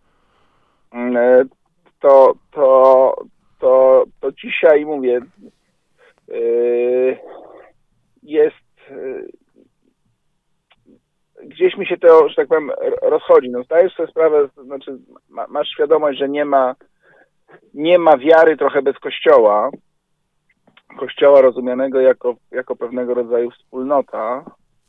To, to, to, to dzisiaj mówię, yy, jest yy, gdzieś mi się to, że tak powiem, rozchodzi. No, zdajesz sobie sprawę, znaczy ma, masz świadomość, że nie ma nie ma wiary trochę bez Kościoła. Kościoła rozumianego jako, jako pewnego rodzaju wspólnota,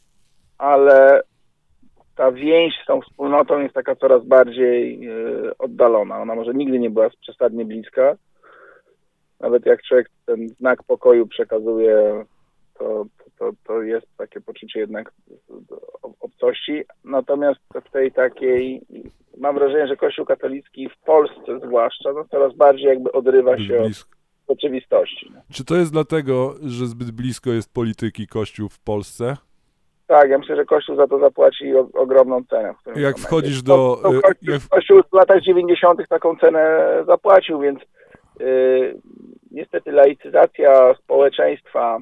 ale ta więź z tą wspólnotą jest taka coraz bardziej yy, oddalona. Ona może nigdy nie była przesadnie bliska. Nawet jak człowiek ten znak pokoju przekazuje, to, to, to jest takie poczucie jednak obcości. Natomiast w tej takiej, mam wrażenie, że Kościół katolicki w Polsce zwłaszcza, no coraz bardziej jakby odrywa Zbyt się blisko. od rzeczywistości. Czy to jest dlatego, że zbyt blisko jest polityki Kościół w Polsce? Tak, ja myślę, że Kościół za to zapłaci o, ogromną cenę. W którym Jak momencie. wchodzisz do... No, no, Kościół, jak... Kościół w latach dziewięćdziesiątych taką cenę zapłacił, więc yy, niestety laicyzacja społeczeństwa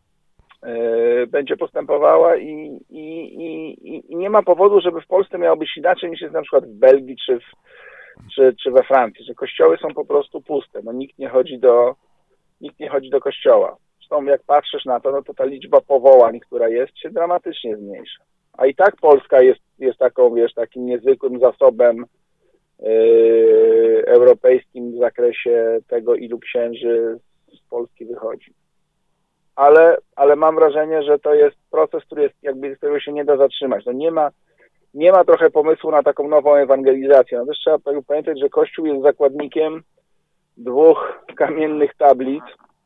yy, będzie postępowała i, i, i, i nie ma powodu, żeby w Polsce miało być inaczej niż jest na przykład w Belgii czy, w, czy, czy we Francji, że kościoły są po prostu puste. No, nikt nie chodzi do, nikt nie chodzi do kościoła. Zresztą jak patrzysz na to, no to ta liczba powołań, która jest, się dramatycznie zmniejsza. A i tak Polska jest, jest taką, wiesz, takim niezwykłym zasobem yy, europejskim w zakresie tego, ilu księży z Polski wychodzi. Ale, ale mam wrażenie, że to jest proces, który jest jakby, z którego się nie da zatrzymać. No nie ma, nie ma trochę pomysłu na taką nową ewangelizację. No też trzeba pamiętać, że Kościół jest zakładnikiem dwóch kamiennych tablic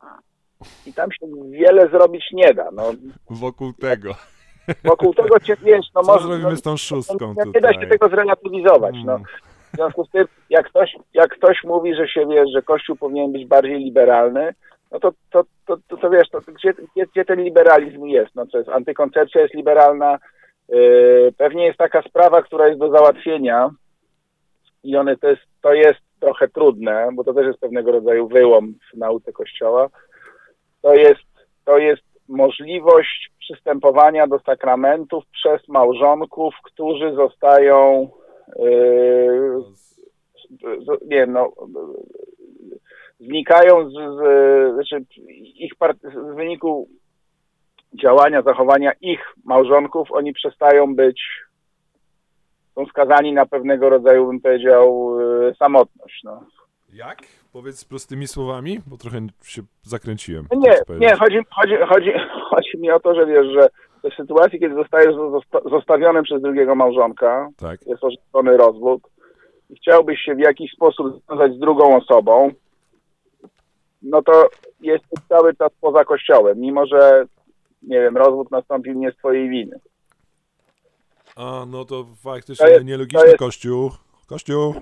i tam się wiele zrobić nie da. No, Wokół tego. wokół tego cię, wiesz, no Co może... zrobimy no, z tą szóstką no, nie da się tutaj? tego zrelatywizować. No. Mm. W związku z tym, jak ktoś, jak ktoś mówi, że się wiesz, że Kościół powinien być bardziej liberalny, no to, to, to, to, to wiesz, to, gdzie, gdzie, gdzie ten liberalizm jest? No to jest antykoncepcja jest liberalna, yy, pewnie jest taka sprawa, która jest do załatwienia i one to jest, to jest trochę trudne, bo to też jest pewnego rodzaju wyłom w nauce Kościoła. To jest, to jest możliwość przystępowania do sakramentów przez małżonków, którzy zostają yy, nie wiem, no, znikają z, z, znaczy ich part, z wyniku działania, zachowania ich małżonków, oni przestają być, są skazani na pewnego rodzaju, bym powiedział, samotność. No. Jak? Powiedz prostymi słowami, bo trochę się zakręciłem. Nie, nie, chodzi, chodzi, chodzi, chodzi mi o to, że wiesz, że w sytuacji, kiedy zostajesz zostawiony przez drugiego małżonka, tak. Jest orzeczony rozwód i chciałbyś się w jakiś sposób związać z drugą osobą, no to jesteś cały czas poza Kościołem, mimo że, nie wiem, rozwód nastąpił nie z twojej winy. A, no to faktycznie to jest, nielogiczny jest... Kościół. Kościół.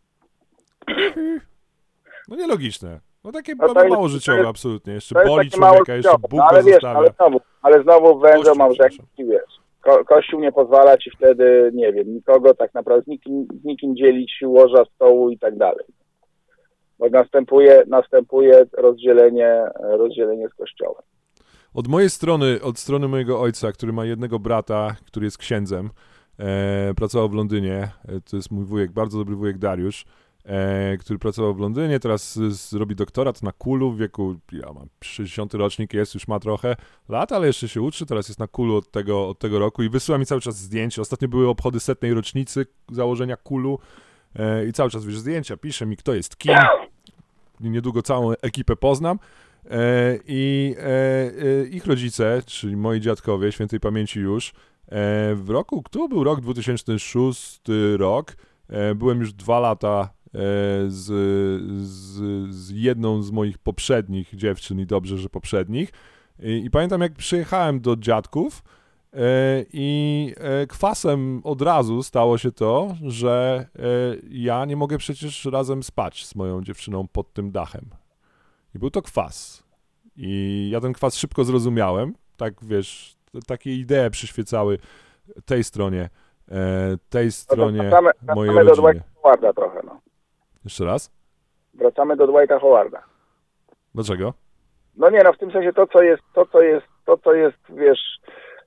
No nielogiczne. No takie no mało, jest, mało życiowe, jest, absolutnie. Jeszcze boli człowieka, mało jeszcze Bóg no, ale go wiesz, zostawia. Ale znowu, ale znowu węzeł małżeński, wiesz. Ko Kościół nie pozwala ci wtedy, nie wiem, nikogo tak naprawdę, z nikim, z nikim dzielić łoża, stołu i tak dalej. Bo następuje, następuje rozdzielenie, rozdzielenie z Kościołem. Od mojej strony, od strony mojego ojca, który ma jednego brata, który jest księdzem, e, pracował w Londynie, e, to jest mój wujek, bardzo dobry wujek Dariusz, e, który pracował w Londynie, teraz z, robi doktorat na Kulu w wieku, ja mam sześćdziesiąty rocznik jest, już ma trochę lat, ale jeszcze się uczy, teraz jest na Kulu od tego, od tego roku i wysyła mi cały czas zdjęcia. Ostatnio były obchody setnej rocznicy założenia Kulu e, i cały czas wiesz zdjęcia, pisze mi kto jest kim, niedługo całą ekipę poznam. E, I e, ich rodzice, czyli moi dziadkowie, świętej pamięci już, e, w roku, to był rok dwa tysiące szósty rok, e, byłem już dwa lata e, z, z, z jedną z moich poprzednich dziewczyn i dobrze, że poprzednich. I, i pamiętam, jak przyjechałem do dziadków e, i e, kwasem od razu stało się to, że e, ja nie mogę przecież razem spać z moją dziewczyną pod tym dachem. I był to kwas. I ja ten kwas szybko zrozumiałem. Tak, wiesz, takie idee przyświecały tej stronie, e, tej stronie wracamy, mojej wracamy rodziny. do Dwighta Howarda trochę, no. Jeszcze raz? Wracamy do Dwighta Howarda. Dlaczego? No nie, no w tym sensie to, co jest, to, co jest, to, co jest, wiesz...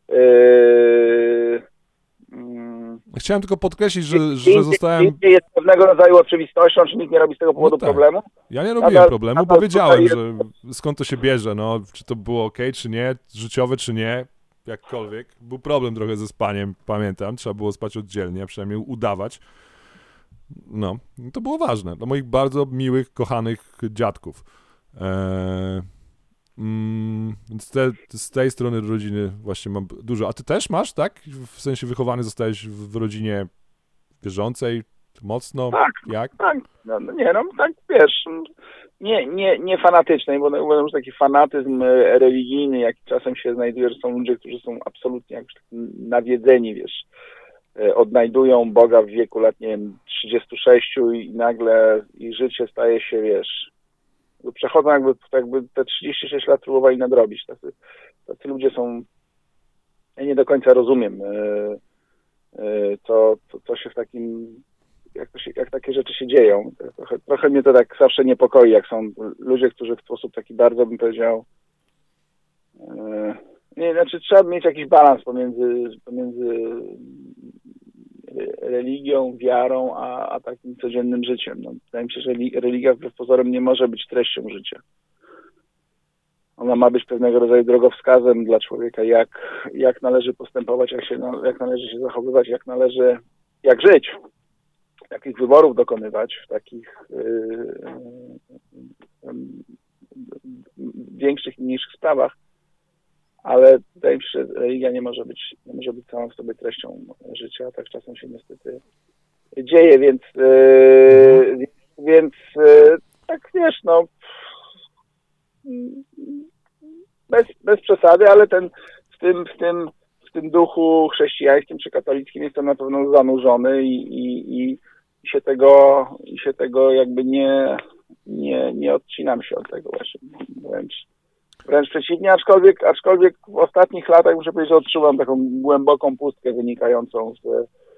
Yy... Chciałem tylko podkreślić, że, że zostałem... Indziej jest pewnego rodzaju oczywistością, czy nikt nie robi z tego powodu no tak. problemu? Ja nie robiłem nadal, problemu, nadal bo wiedziałem, jest... że skąd to się bierze, no, czy to było ok, czy nie, życiowe, czy nie, jakkolwiek. Był problem trochę ze spaniem, pamiętam, trzeba było spać oddzielnie, przynajmniej udawać. No, to było ważne dla moich bardzo miłych, kochanych dziadków. Eee, mm, więc te, z tej strony rodziny właśnie mam dużo. A ty też masz, tak? W sensie wychowany zostałeś w, w rodzinie wierzącej, mocno? Tak, jak? tak. No, no nie, no tak, wiesz, nie, nie, nie fanatycznej, bo uważam, że taki fanatyzm religijny, jaki czasem się znajduje, że są ludzie, którzy są absolutnie jakoś tak nawiedzeni, wiesz, odnajdują Boga w wieku lat, nie wiem, trzydziestu sześciu i nagle ich życie staje się, wiesz, przechodzą jakby, jakby te trzydzieści sześć lat próbowali nadrobić. Tacy, tacy ludzie są, ja nie do końca rozumiem, co, co, co się w takim, jak, to się, jak takie rzeczy się dzieją. Trochę, trochę mnie to tak zawsze niepokoi, jak są ludzie, którzy w sposób taki bardzo, bym powiedział, nie, znaczy trzeba mieć jakiś balans pomiędzy, pomiędzy religią, wiarą, a, a takim codziennym życiem. No, wydaje mi się, że religia wbrew pozorom nie może być treścią życia. Ona ma być pewnego rodzaju drogowskazem dla człowieka, jak, jak należy postępować, jak, się, jak należy się zachowywać, jak należy, jak żyć, jakich wyborów dokonywać w takich yy, yy, większych i mniejszych sprawach. Ale wydaje mi się, że religia nie może być, nie może być całą w sobie treścią życia, tak czasem się niestety dzieje, więc yy, więc yy, tak wiesz, no bez, bez przesady, ale ten w tym, w tym, w tym duchu chrześcijańskim czy katolickim jestem na pewno zanurzony i, i, i się tego i się tego jakby nie, nie, nie odcinam się od tego właśnie wręcz. Wręcz przeciwnie, aczkolwiek, aczkolwiek w ostatnich latach muszę powiedzieć, że odczuwam taką głęboką pustkę wynikającą z,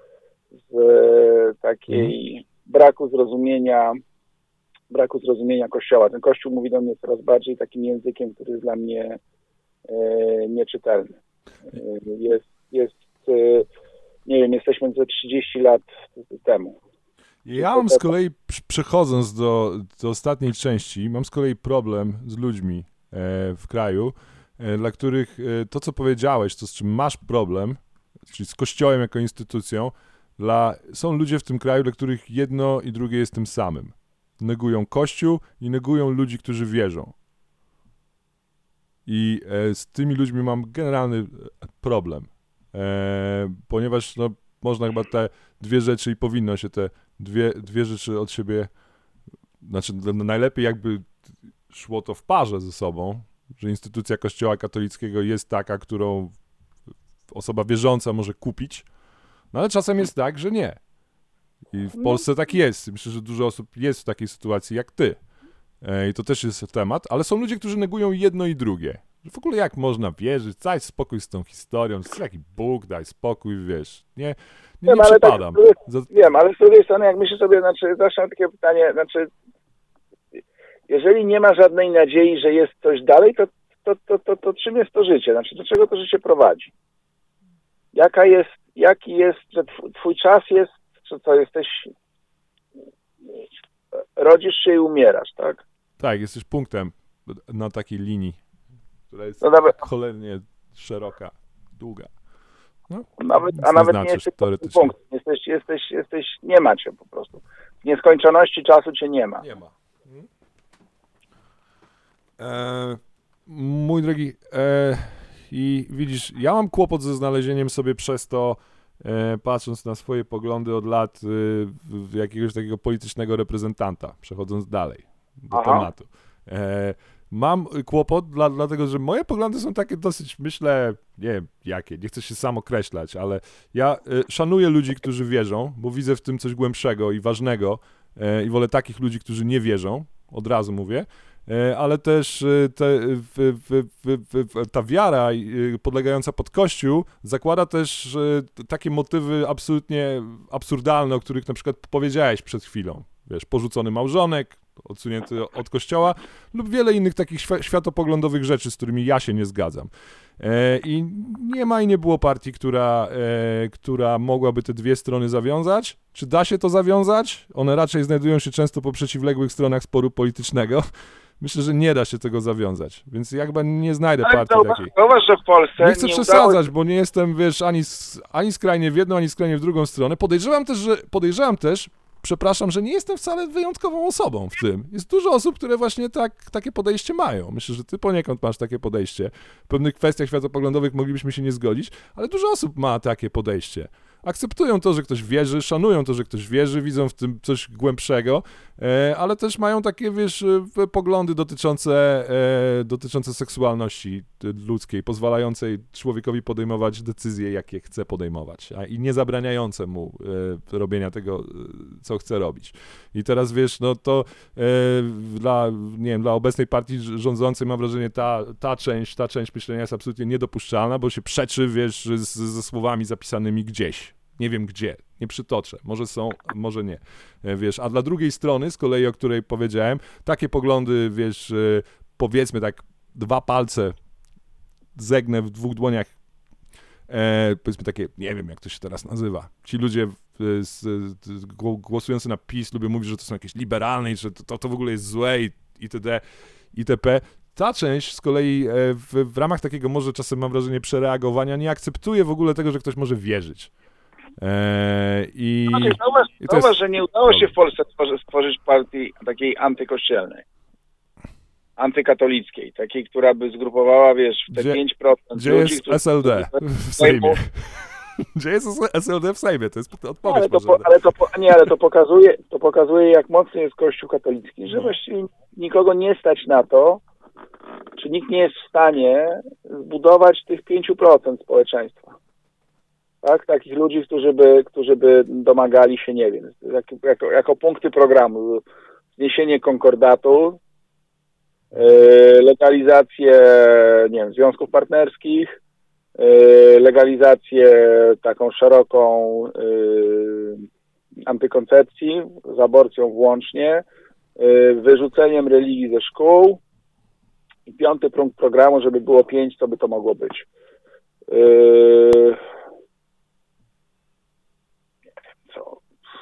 z takiej braku zrozumienia, braku zrozumienia Kościoła. Ten Kościół mówi do mnie coraz bardziej takim językiem, który jest dla mnie nieczytelny. Jest, jest, nie wiem, jesteśmy ze trzydzieści lat temu. Ja mam z kolei, przechodząc do, do ostatniej części, mam z kolei problem z ludźmi w kraju, dla których to, co powiedziałeś, to z czym masz problem, czyli z Kościołem jako instytucją, dla, są ludzie w tym kraju, dla których jedno i drugie jest tym samym. Negują Kościół i negują ludzi, którzy wierzą. I e, z tymi ludźmi mam generalny problem, e, ponieważ no, można chyba te dwie rzeczy i powinno się te dwie, dwie rzeczy od siebie, znaczy no, najlepiej jakby szło to w parze ze sobą, że instytucja Kościoła katolickiego jest taka, którą osoba wierząca może kupić, no ale czasem jest tak, że nie. I w Polsce tak jest. Myślę, że dużo osób jest w takiej sytuacji jak ty. I to też jest temat, ale są ludzie, którzy negują jedno i drugie. W ogóle jak można wierzyć, daj spokój z tą historią, jest jaki Bóg, daj spokój, wiesz, nie, nie, nie wiem, ale przepadam. Tak, Za... Wiem, ale z drugiej strony, jak myślę sobie, znaczy, zawsze mam takie pytanie, znaczy, jeżeli nie ma żadnej nadziei, że jest coś dalej, to, to, to, to, to czym jest to życie? Znaczy, do czego to życie prowadzi? Jaka jest, jaki jest, że twój, twój czas jest, że co, jesteś, rodzisz się i umierasz, tak? Tak, jesteś punktem na takiej linii, która jest no nawet, cholernie szeroka, długa. No, nawet, a nawet nie jesteś punkt. Jesteś, jesteś, jesteś, nie ma cię po prostu. W nieskończoności czasu cię nie ma. Nie ma. Hmm? E, mój drogi, e, i widzisz, ja mam kłopot ze znalezieniem sobie przez to, e, patrząc na swoje poglądy od lat, e, jakiegoś takiego politycznego reprezentanta, przechodząc dalej do Aha. tematu. E, Mam kłopot, dla, dlatego że moje poglądy są takie dosyć, myślę, nie wiem jakie, nie chcę się sam określać, ale ja y, szanuję ludzi, którzy wierzą, bo widzę w tym coś głębszego i ważnego y, i wolę takich ludzi, którzy nie wierzą, od razu mówię, y, ale też y, te, w, w, w, w, ta wiara y, podlegająca pod Kościół zakłada też y, takie motywy absolutnie absurdalne, o których na przykład powiedziałeś przed chwilą. Wiesz, porzucony małżonek, odsunięty od Kościoła lub wiele innych takich światopoglądowych rzeczy, z którymi ja się nie zgadzam. E, I nie ma i nie było partii, która, e, która mogłaby te dwie strony zawiązać. Czy da się to zawiązać? One raczej znajdują się często po przeciwległych stronach sporu politycznego. Myślę, że nie da się tego zawiązać, więc ja chyba nie znajdę Ale partii zauważ, takiej. Zauważ, że w Polsce nie chcę nie przesadzać, udało... bo nie jestem, wiesz, ani, ani skrajnie w jedną, ani skrajnie w drugą stronę. Podejrzewam też, że podejrzewam też, przepraszam, że nie jestem wcale wyjątkową osobą w tym. Jest dużo osób, które właśnie tak, takie podejście mają. Myślę, że ty poniekąd masz takie podejście. W pewnych kwestiach światopoglądowych moglibyśmy się nie zgodzić, ale dużo osób ma takie podejście. Akceptują to, że ktoś wierzy, szanują to, że ktoś wierzy, widzą w tym coś głębszego, e, ale też mają takie, wiesz, e, poglądy dotyczące, e, dotyczące seksualności ludzkiej, pozwalającej człowiekowi podejmować decyzje, jakie chce podejmować, a i nie zabraniające mu e, robienia tego, e, co chce robić. I teraz, wiesz, no to e, dla, nie wiem, dla obecnej partii rządzącej mam wrażenie, ta, ta część, ta część myślenia jest absolutnie niedopuszczalna, bo się przeczy, wiesz, z, ze słowami zapisanymi gdzieś. Nie wiem gdzie, nie przytoczę, może są, może nie, wiesz, a dla drugiej strony, z kolei, o której powiedziałem, takie poglądy, wiesz, powiedzmy tak, dwa palce zegnę w dwóch dłoniach, e, powiedzmy takie, nie wiem jak to się teraz nazywa, ci ludzie z, z, głosujący na PiS lubią mówić, że to są jakieś liberalne i że to, to w ogóle jest złe i itd., itp., ta część z kolei w, w ramach takiego może czasem mam wrażenie przereagowania nie akceptuje w ogóle tego, że ktoś może wierzyć. Eee, i, znaczy, zauważ, i zauważ jest... że nie udało się w Polsce stworzyć, stworzyć partii takiej antykościelnej, antykatolickiej, takiej, która by zgrupowała, wiesz, w te gdzie, pięć procent gdzie ludzi, jest którzy... S L D w Sejmie? Gdzie jest S L D w Sejmie? To jest odpowiedź. Ale to, po, ale to, nie, ale to pokazuje, to pokazuje, jak mocny jest Kościół katolicki, że właściwie nikogo nie stać na to, czy nikt nie jest w stanie zbudować tych pięć procent społeczeństwa. Tak? Takich ludzi, którzy by, którzy by domagali się, nie wiem, jako, jako, jako punkty programu, zniesienie konkordatu, yy, legalizację, nie wiem, związków partnerskich, yy, legalizację taką szeroką yy, antykoncepcji, z aborcją włącznie, yy, wyrzuceniem religii ze szkół, I piąty punkt programu, żeby było pięć, co by to mogło być? Yy... Nie wiem, co...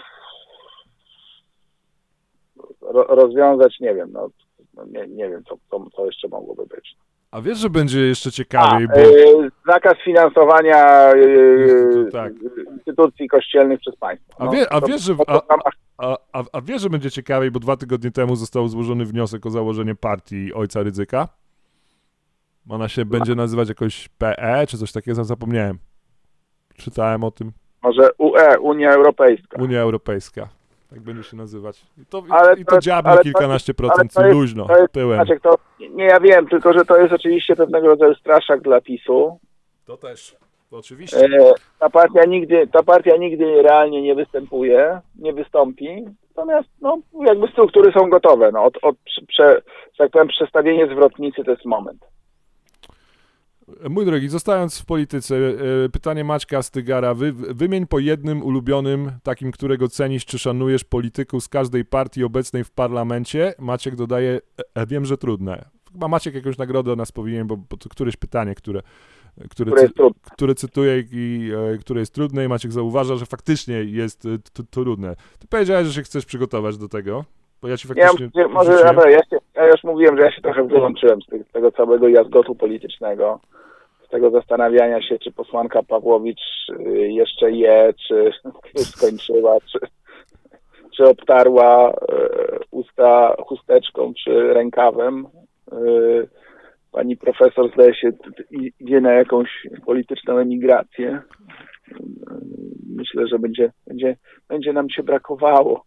Ro, rozwiązać, nie wiem, no, no nie, nie wiem, co, co, co jeszcze mogłoby być. A wiesz, że będzie jeszcze ciekawiej, A, bo... yy, zakaz finansowania yy, tak. instytucji kościelnych przez państwo. A, no, wie, a to, wiesz, że... W, to, a, a, a, a wiesz, że będzie ciekawiej, bo dwa tygodnie temu został złożony wniosek o założenie partii Ojca Rydzyka? Ona się będzie nazywać jakoś P E, czy coś takiego, zapomniałem. Czytałem o tym. Może U E, Unia Europejska. Unia Europejska. Tak będzie się nazywać. I to, ale i to, to dziabnie ale kilkanaście to, procent, to jest, luźno, to jest, pyłem. Maciek, to, nie, ja wiem, tylko że to jest oczywiście pewnego rodzaju straszak dla PiSu. To też, to oczywiście. E, ta, partia nigdy, ta partia nigdy realnie nie występuje, nie wystąpi. Natomiast no, jakby struktury są gotowe. No, od, od prze, że tak powiem, przestawienie zwrotnicy to jest moment. Mój drogi, zostając w polityce, pytanie Maćka Stygara. Wy, wymień po jednym ulubionym, takim, którego cenisz czy szanujesz, polityku z każdej partii obecnej w parlamencie. Maciek dodaje, e, wiem, że trudne. Chyba Maciek jakąś nagrodę od nas powinien, bo, bo to któreś pytanie, które, które, które, cy, które cytuję i e, które jest trudne i Maciek zauważa, że faktycznie jest e, to, to trudne. Ty powiedziałeś, że się chcesz przygotować do tego, bo ja ci faktycznie... Ja, może, ja, ja, się, ja już mówiłem, że ja się trochę wyłączyłem z, tych, z tego całego jazgotu politycznego. Z tego zastanawiania się, czy posłanka Pawłowicz jeszcze je, czy już skończyła, czy, czy obtarła usta chusteczką, czy rękawem. Pani profesor, zdaje się, idzie na jakąś polityczną emigrację. Myślę, że będzie, będzie, będzie nam się brakowało.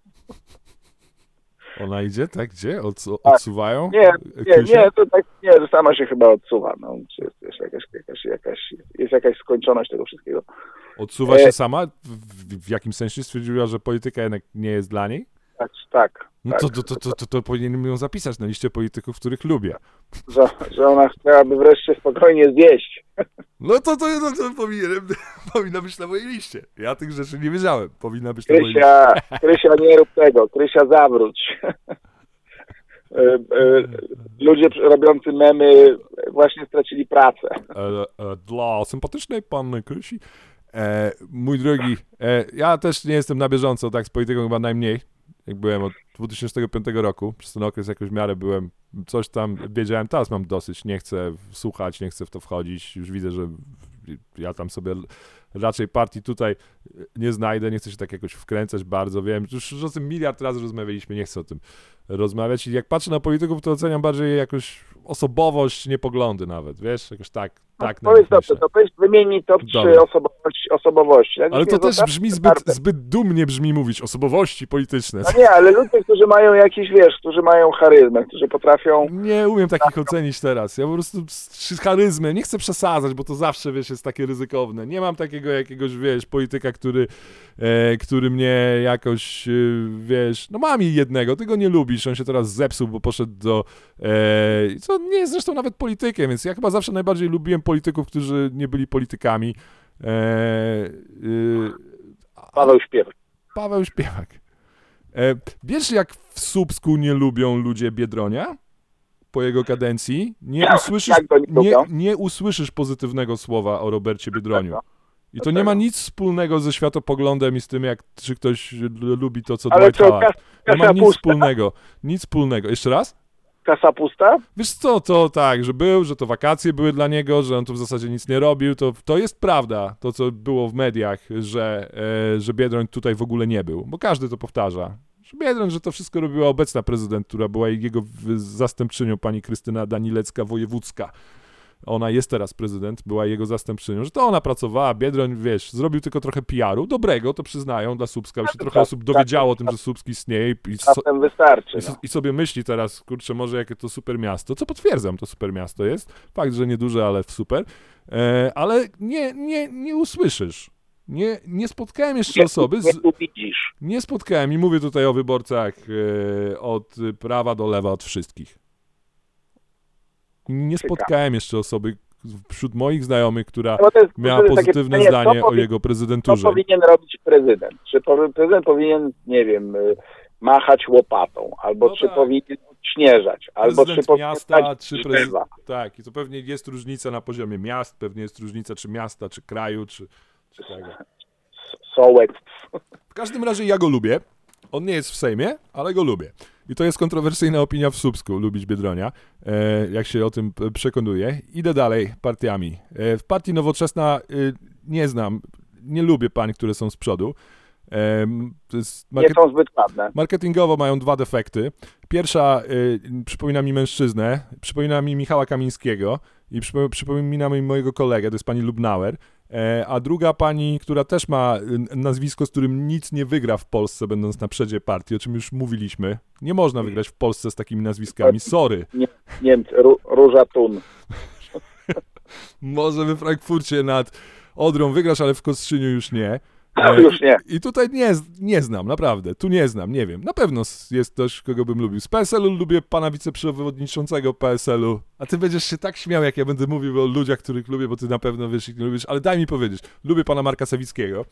Ona idzie, tak? Gdzie? Odsu- odsuwają? Nie, nie, nie, to tak, nie, że sama się chyba odsuwa. No, jest, jest, jakaś, jakaś, jakaś, jest jakaś skończoność tego wszystkiego. Odsuwa się e... sama? W, w jakim sensie stwierdziła, że polityka jednak nie jest dla niej? Tak, tak. No tak. to, to, to, to, to, to powinienem ją zapisać na liście polityków, których lubię. Że, że ona chciałaby wreszcie spokojnie zjeść. No to, to, to, to powinienem, powinna być na mojej liście. Ja tych rzeczy nie wiedziałem. Powinna być Krysia, na mojej liście. Krysia, nie rób tego. Krysia, zawróć. Ludzie robiący memy właśnie stracili pracę. E, e, dla sympatycznej panny Krysi. E, mój drogi, e, ja też nie jestem na bieżąco, tak z polityką chyba najmniej. Jak byłem od dwutysięcznego piątego roku, przez ten okres jakoś w miarę byłem, coś tam wiedziałem, teraz mam dosyć, nie chcę słuchać, nie chcę w to wchodzić, już widzę, że ja tam sobie raczej partii tutaj nie znajdę, nie chcę się tak jakoś wkręcać bardzo, wiem, już, już o tym miliard razy rozmawialiśmy, nie chcę o tym rozmawiać i jak patrzę na polityków, to oceniam bardziej jakoś osobowość, nie poglądy nawet, wiesz, jakoś tak, tak. No, to jest dobrze, to powiedz, wymień mi top trzy osobowości. osobowości. Tak? Ale to też brzmi zbyt, zbyt dumnie brzmi mówić, osobowości polityczne. No nie, ale ludzie, którzy mają jakiś, wiesz, którzy mają charyzmę, którzy potrafią... Nie umiem takich ocenić teraz, ja po prostu charyzmę, nie chcę przesadzać, bo to zawsze, wiesz, jest takie ryzykowne. Nie mam takiego jakiegoś, wiesz, polityka, który, e, który mnie jakoś, e, wiesz, no mam i jednego, ty go nie lubisz, on się teraz zepsuł, bo poszedł do, e, co nie jest zresztą nawet politykiem, więc ja chyba zawsze najbardziej lubiłem polityków, którzy nie byli politykami. E, y, Paweł Śpiewak. Paweł Śpiewak. E, wiesz, jak w Słupsku nie lubią ludzie Biedronia po jego kadencji? Nie usłyszysz, nie, nie usłyszysz pozytywnego słowa o Robercie Biedroniu. I to nie ma nic wspólnego ze światopoglądem i z tym, jak czy ktoś lubi to, co Dwight Howard. Nie ma nic wspólnego. Nic wspólnego. Jeszcze raz? Kasa pusta? Wiesz co, to tak, że był, że to wakacje były dla niego, że on tu w zasadzie nic nie robił, to, to jest prawda, to co było w mediach, że, e, że Biedroń tutaj w ogóle nie był, bo każdy to powtarza. Że Biedroń, że to wszystko robiła obecna prezydent, która była jego zastępczynią, pani Krystyna Danilecka-Wojewódzka. Ona jest teraz prezydent, była jego zastępczynią, że to ona pracowała, Biedroń, wiesz, zrobił tylko trochę P R u, dobrego, to przyznają, dla Słupska, bo się trochę osób dowiedziało o tym, że Słupsk istnieje i, i, so, wystarczy, no. i sobie myśli teraz, kurczę, może jakie to super miasto, co potwierdzam, to super miasto jest, fakt, że nieduże, ale super, e, ale nie, nie, nie usłyszysz. Nie, nie spotkałem jeszcze nie, osoby. Z, nie, widzisz. nie spotkałem i mówię tutaj o wyborcach e, od prawa do lewa, od wszystkich. Nie spotkałem jeszcze osoby wśród moich znajomych, która no jest, miała pozytywne pytanie, zdanie o jego prezydenturze. Co powinien robić prezydent? Czy prezydent powinien, nie wiem, machać łopatą, albo No czy tak. powinien śnieżać, albo Prezydent czy powinien miasta, stać czy drzewa. prezydent... Tak, i to pewnie jest różnica na poziomie miast, pewnie jest różnica czy miasta, czy kraju, czy, czy tego. Sołectw. W każdym razie ja go lubię. On nie jest w Sejmie, ale go lubię. I to jest kontrowersyjna opinia w Słupsku, lubić Biedronia, e, jak się o tym p- przekonuję. Idę dalej partiami. E, w partii Nowoczesna e, nie znam, nie lubię pań, które są z przodu. E, to jest Nie market- są zbyt ładne. marketingowo mają dwa defekty. Pierwsza e, przypomina mi mężczyznę, przypomina mi Michała Kamińskiego i przypo- przypomina mi mojego kolegę, to jest pani Lubnauer. E, a druga pani, która też ma y, nazwisko, z którym nic nie wygra w Polsce, będąc na przedzie partii, o czym już mówiliśmy. Nie można wygrać w Polsce z takimi nazwiskami, sorry. Nie, Niemcy, Ró- Róża Thun. Może we Frankfurcie nad Odrą wygrasz, ale w Kostrzyniu już nie. E, Już nie. I tutaj nie, nie znam, naprawdę. Tu nie znam, nie wiem. Na pewno s- jest ktoś, kogo bym lubił. Z P S L-u lubię pana wiceprzewodniczącego P S L-u. A ty będziesz się tak śmiał, jak ja będę mówił o ludziach, których lubię, bo ty na pewno wiesz, ich nie lubisz. Ale daj mi powiedzieć. Lubię pana Marka Sawickiego.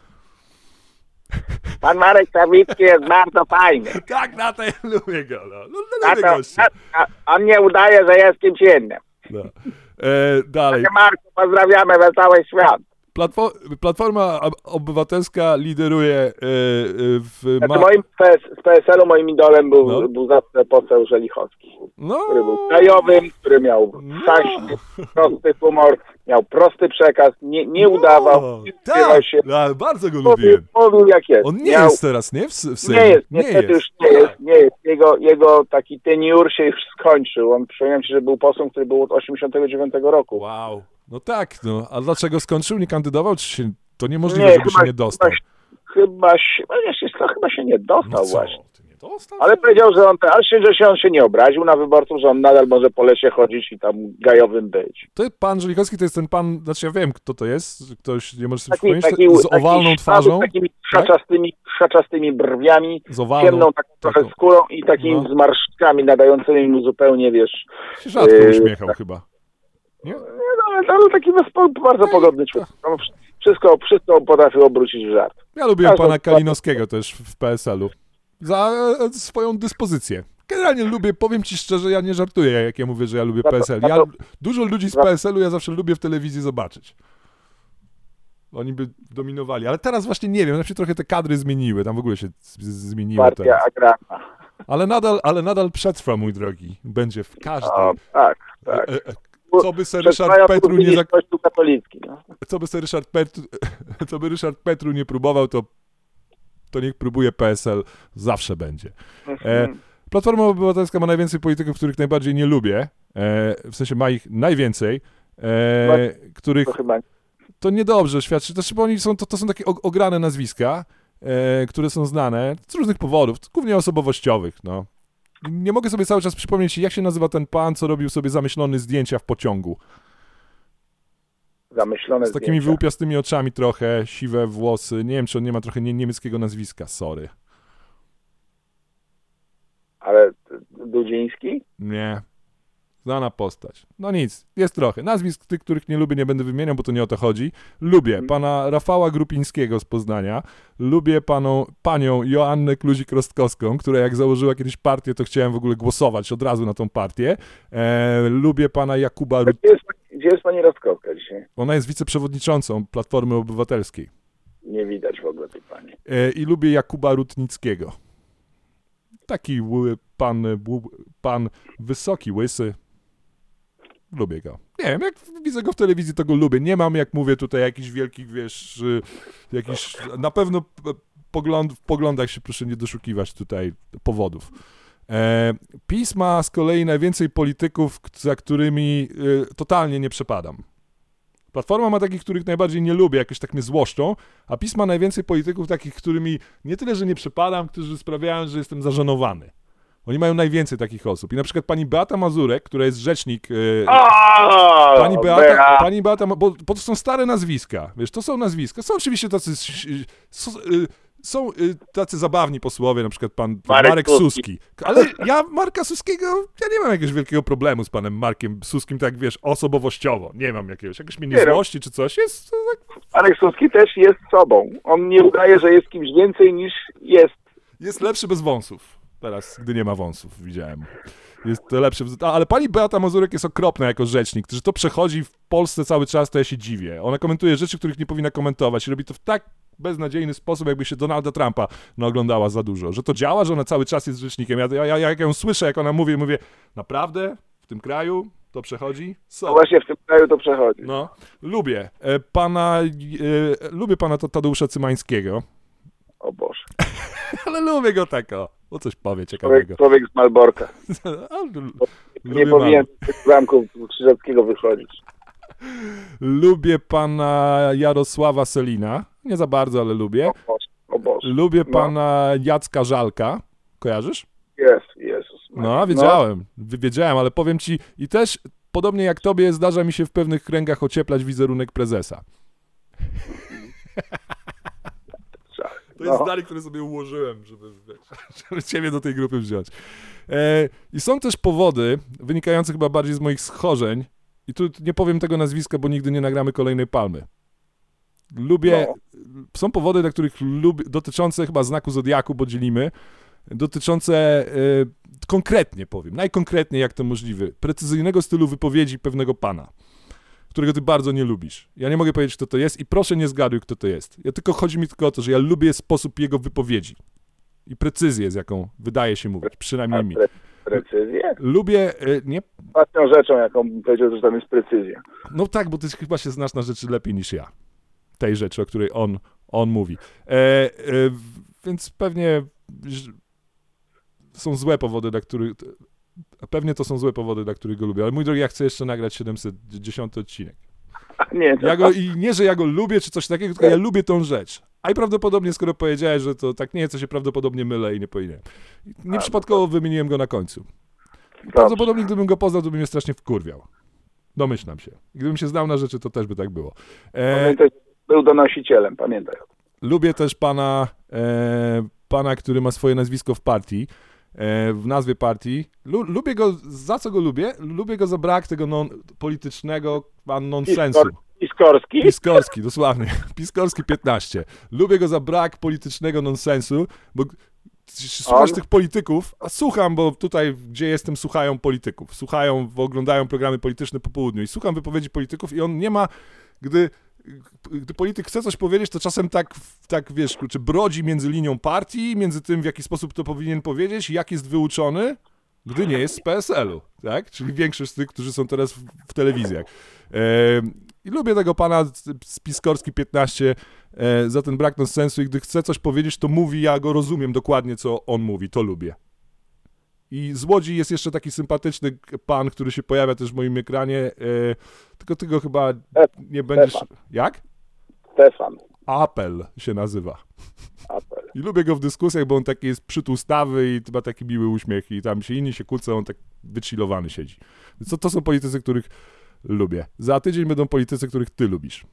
Pan Marek Sawicki jest bardzo fajny. Tak, na tej lubię go. No, no, no A lubię to, gościa. a, a, on nie udaje, że jest kimś innym. No. E, dalej. Marku, pozdrawiamy wesoły świat. Platfo- Platforma Ob- Obywatelska lideruje e, e, w... Znaczy Ma- moim P S, z P S L-u moim idolem był, No. był zawsze poseł Żelichowski, no, który był krajowym, który miał wstaśny, prosty humor, miał prosty przekaz, nie, nie udawał, nie ukrywał tak, się, ja bardzo go mówił, lubiłem. mówił jak jest. On nie miał, jest teraz, nie? W, w Sejmie. nie jest, niestety już nie jest, nie jest. Jego, jego taki teniur się już skończył. On, przypominam ci, że był posłem, który był od osiemdziesiątego dziewiątego roku. Wow. No tak, no. A dlaczego skończył? Nie kandydował? Czy się... To niemożliwe, Nie, żeby chyba- się nie dostał. Chyba, chyba się, no wiesz, to chyba się nie dostał No co? właśnie. Ty nie dostał? Ale powiedział, że on, ale się, że się on się nie obraził na wyborców, że on nadal może po lesie chodzić i tam gajowym być. To pan Żelikowski to jest ten pan, znaczy ja wiem, kto to jest. Ktoś nie może sobie Taki, przypomnieć. taki, Z owalną taki twarzą. Z takimi krzaczastymi, krzaczastymi brwiami, Z owalną. ciemną taką trochę taką. skórą i takimi No. zmarszczkami nadającymi mu zupełnie, wiesz... Się rzadko Yy, uśmiechał chyba. Nie? Nie, no, ale, ale taki bezpo- bardzo pogodny człowiek. On Wszystko, wszystko potrafił obrócić w żart. Ja lubiłem Każdą- pana Kalinowskiego też w w P S L-u. Za e, swoją dyspozycję. Generalnie lubię, powiem ci szczerze, ja nie żartuję, jak ja mówię, że ja lubię Za to- P S L. za Ja, to- dużo ludzi z za- P S L-u ja zawsze lubię w telewizji zobaczyć. Oni by dominowali, ale teraz właśnie nie wiem, znaczy trochę te kadry zmieniły, tam w ogóle się z- z- zmieniło Partia teraz. agrarna. Ale nadal, ale nadal przetrwa, mój drogi. Będzie w każdej. O, tak, tak. E, e, co by se Ryszard Przetrwają Petru nie później zak... Kościół katolicki. No. co by se Ryszard Petru, co by Ryszard Petru nie próbował, to, to niech próbuje P S L, zawsze będzie. E, Mhm. Platforma Obywatelska ma najwięcej polityków, których najbardziej nie lubię, e, w sensie ma ich najwięcej, e, których To chyba to niedobrze świadczy, to, bo oni są, to, to są takie o- ograne nazwiska, e, które są znane z różnych powodów, głównie osobowościowych, no. Nie mogę sobie cały czas przypomnieć, jak się nazywa ten pan, co robił sobie zamyślone zdjęcia w pociągu. zamyślone Z takimi zdjęcia. wyłupiastymi oczami trochę, siwe włosy. Nie wiem, czy on nie ma trochę nie, niemieckiego nazwiska, sorry. Ale Dudziński? Nie. Znana postać. No nic, jest trochę. Nazwisk tych, których nie lubię, nie będę wymieniał, bo to nie o to chodzi. Lubię pana Rafała Grupińskiego z Poznania. Lubię paną, panią Joannę Kluzik-Rostkowską, która jak założyła kiedyś partię, to chciałem w ogóle głosować od razu na tą partię. E, lubię pana Jakuba Rut... Gdzie jest, gdzie jest pani Rostkowska dzisiaj? Ona jest wiceprzewodniczącą Platformy Obywatelskiej. Nie widać w ogóle tej pani. E, I lubię Jakuba Rutnickiego. Taki ły- pan, ł- pan wysoki, łysy. Lubię go. Nie wiem, jak widzę go w telewizji, to go lubię. Nie mam, jak mówię, tutaj jakichś wielkich, wiesz, y, jakichś... Na pewno p- pogląd, w poglądach się proszę nie doszukiwać tutaj powodów. E, PiS ma z kolei najwięcej polityków, k- za którymi y, totalnie nie przepadam. Platforma ma takich, których najbardziej nie lubię, jakoś tak mnie złoszczą, a PiS ma najwięcej polityków takich, którymi nie tyle, że nie przepadam, którzy sprawiają, że jestem zażenowany. Oni mają najwięcej takich osób. I na przykład pani Beata Mazurek, która jest rzecznik... Yy, O, pani Beata, Bea. pani Beata, Ma- bo, bo to są stare nazwiska, wiesz, to są nazwiska. Są oczywiście tacy... ś- ś- Są, yy, są yy, tacy zabawni posłowie, na przykład pan Marek Marek, Suski. Suski. Ale ja Marka Suskiego, ja nie mam jakiegoś wielkiego problemu z panem Markiem Suskim, tak wiesz, osobowościowo. Nie mam jakiegoś, jakoś mnie nie Nie no. złości czy coś. Jest to tak... Marek Suski też jest sobą. On nie udaje, że jest kimś więcej niż jest. Jest lepszy bez wąsów. Teraz, gdy nie ma wąsów, widziałem. Jest to lepszy. A, ale pani Beata Mazurek jest okropna jako rzecznik, że to przechodzi w Polsce cały czas, to ja się dziwię. Ona komentuje rzeczy, których nie powinna komentować i robi to w tak beznadziejny sposób, jakby się Donalda Trumpa naoglądała za dużo. Że to działa, że ona cały czas jest rzecznikiem. Ja, ja, ja jak ją słyszę, jak ona mówi, mówię, naprawdę? W tym kraju to przechodzi? So. No właśnie w tym kraju to przechodzi. No, lubię. E, pana, e, lubię pana Tadeusza Cymańskiego. O Boże. Ale lubię go tak, o. O coś powie ciekawego. Człowiek, człowiek z Malborka. Nie powinien z zamku Krzyżackiego wychodzić. Lubię pana Jarosława Selina. Nie za bardzo, ale lubię. O Boże, o Boże. Lubię No. pana Jacka Żalka. Kojarzysz? Jest, Jezus. No, wiedziałem. No. Wiedziałem, ale powiem ci, i też podobnie jak tobie zdarza mi się w pewnych kręgach ocieplać wizerunek prezesa. To jest No. zdanie, które sobie ułożyłem, żeby, żeby ciebie do tej grupy wziąć. E, I są też powody, wynikające chyba bardziej z moich schorzeń, i tu nie powiem tego nazwiska, bo nigdy nie nagramy kolejnej palmy. Lubię, No. są powody, dla których lubię, dotyczące chyba znaku Zodiaku, bo dzielimy, dotyczące, e, konkretnie powiem, najkonkretniej jak to możliwe, precyzyjnego stylu wypowiedzi pewnego pana, którego ty bardzo nie lubisz. Ja nie mogę powiedzieć, kto to jest i proszę nie zgaduj, kto to jest. Ja tylko chodzi mi tylko o to, że ja lubię sposób jego wypowiedzi i precyzję, z jaką wydaje się mówić, przynajmniej mi. Pre- precyzję? Lubię, e, nie, Ostatnią rzeczą, jaką powiedział, że tam jest precyzja. no tak, bo ty chyba się znasz na rzeczy lepiej niż ja. Tej rzeczy, o której on, on mówi. E, e, więc pewnie ż- są złe powody, dla których, pewnie to są złe powody, dla których go lubię, ale mój drogi, ja chcę jeszcze nagrać siedemset dziesiąty odcinek. A nie, to Ja go, i nie, że ja go lubię, czy coś takiego, tylko ja lubię tą rzecz. A i prawdopodobnie, skoro powiedziałeś, że to tak nie jest, to się prawdopodobnie mylę i nie powinienem. Nieprzypadkowo wymieniłem go na końcu. Prawdopodobnie, gdybym go poznał, to by mnie strasznie wkurwiał. Domyślam się. Gdybym się znał na rzeczy, to też by tak było. E, Pamiętaj, był donosicielem, pamiętaj. lubię też pana, e, pana, który ma swoje nazwisko w partii, e, w nazwie partii. Lu, lubię go, za co go lubię? Lubię go za brak tego non, politycznego pan nonsensu. Piskorski? Piskorski, dosłownie. Piskorski piętnaście. Lubię go za brak politycznego nonsensu, bo słuchasz On? tych polityków, a słucham, bo tutaj, gdzie jestem, słuchają polityków. Słuchają, oglądają programy polityczne po południu i słucham wypowiedzi polityków i on nie ma, gdy, gdy polityk chce coś powiedzieć, to czasem tak, tak wiesz, czy brodzi między linią partii, między tym, w jaki sposób to powinien powiedzieć, jak jest wyuczony, gdy nie jest z P S L-u, tak? Czyli większość z tych, którzy są teraz w, w telewizjach. E, I lubię tego pana z Piskorski piętnaście e, za ten brak sensu i gdy chce coś powiedzieć, to mówi, ja go rozumiem dokładnie, co on mówi, to lubię. I z Łodzi jest jeszcze taki sympatyczny pan, który się pojawia też w moim ekranie, e, tylko tego chyba nie będziesz... Stefan. Jak? Stefan. Apel się nazywa. Apel. I lubię go w dyskusjach, bo on taki jest przytłustawy i ma taki miły uśmiech i tam się inni się kłócą, on tak wychillowany siedzi. Więc to, to są politycy, których lubię. Za tydzień będą politycy, których ty lubisz.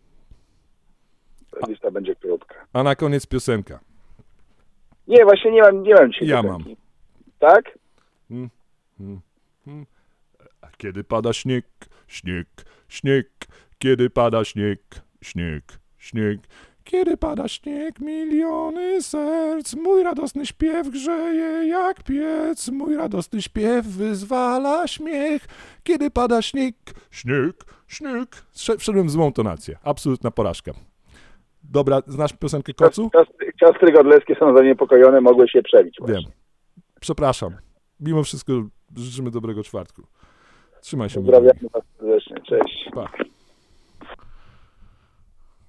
Lista będzie krótka. A na koniec piosenka. Nie, właśnie nie mam, nie mam dzisiaj Ja piosenki. Tak? Hmm, hmm, hmm. A kiedy pada śnieg, śnieg, śnieg, kiedy pada śnieg, śnieg, śnieg. Kiedy pada śnieg, miliony serc, mój radosny śpiew grzeje jak piec, mój radosny śpiew wyzwala śmiech. Kiedy pada śnieg, śnieg, śnieg. Wszedłem w złą tonację, absolutna porażka. Dobra, znasz piosenkę Kocu? Siostry Godlewskie są zaniepokojone, mogły się przebić. Wiem. Przepraszam. Mimo wszystko życzymy dobrego czwartku. Trzymaj się. Pozdrawiam was serdecznie. Cześć. Pa.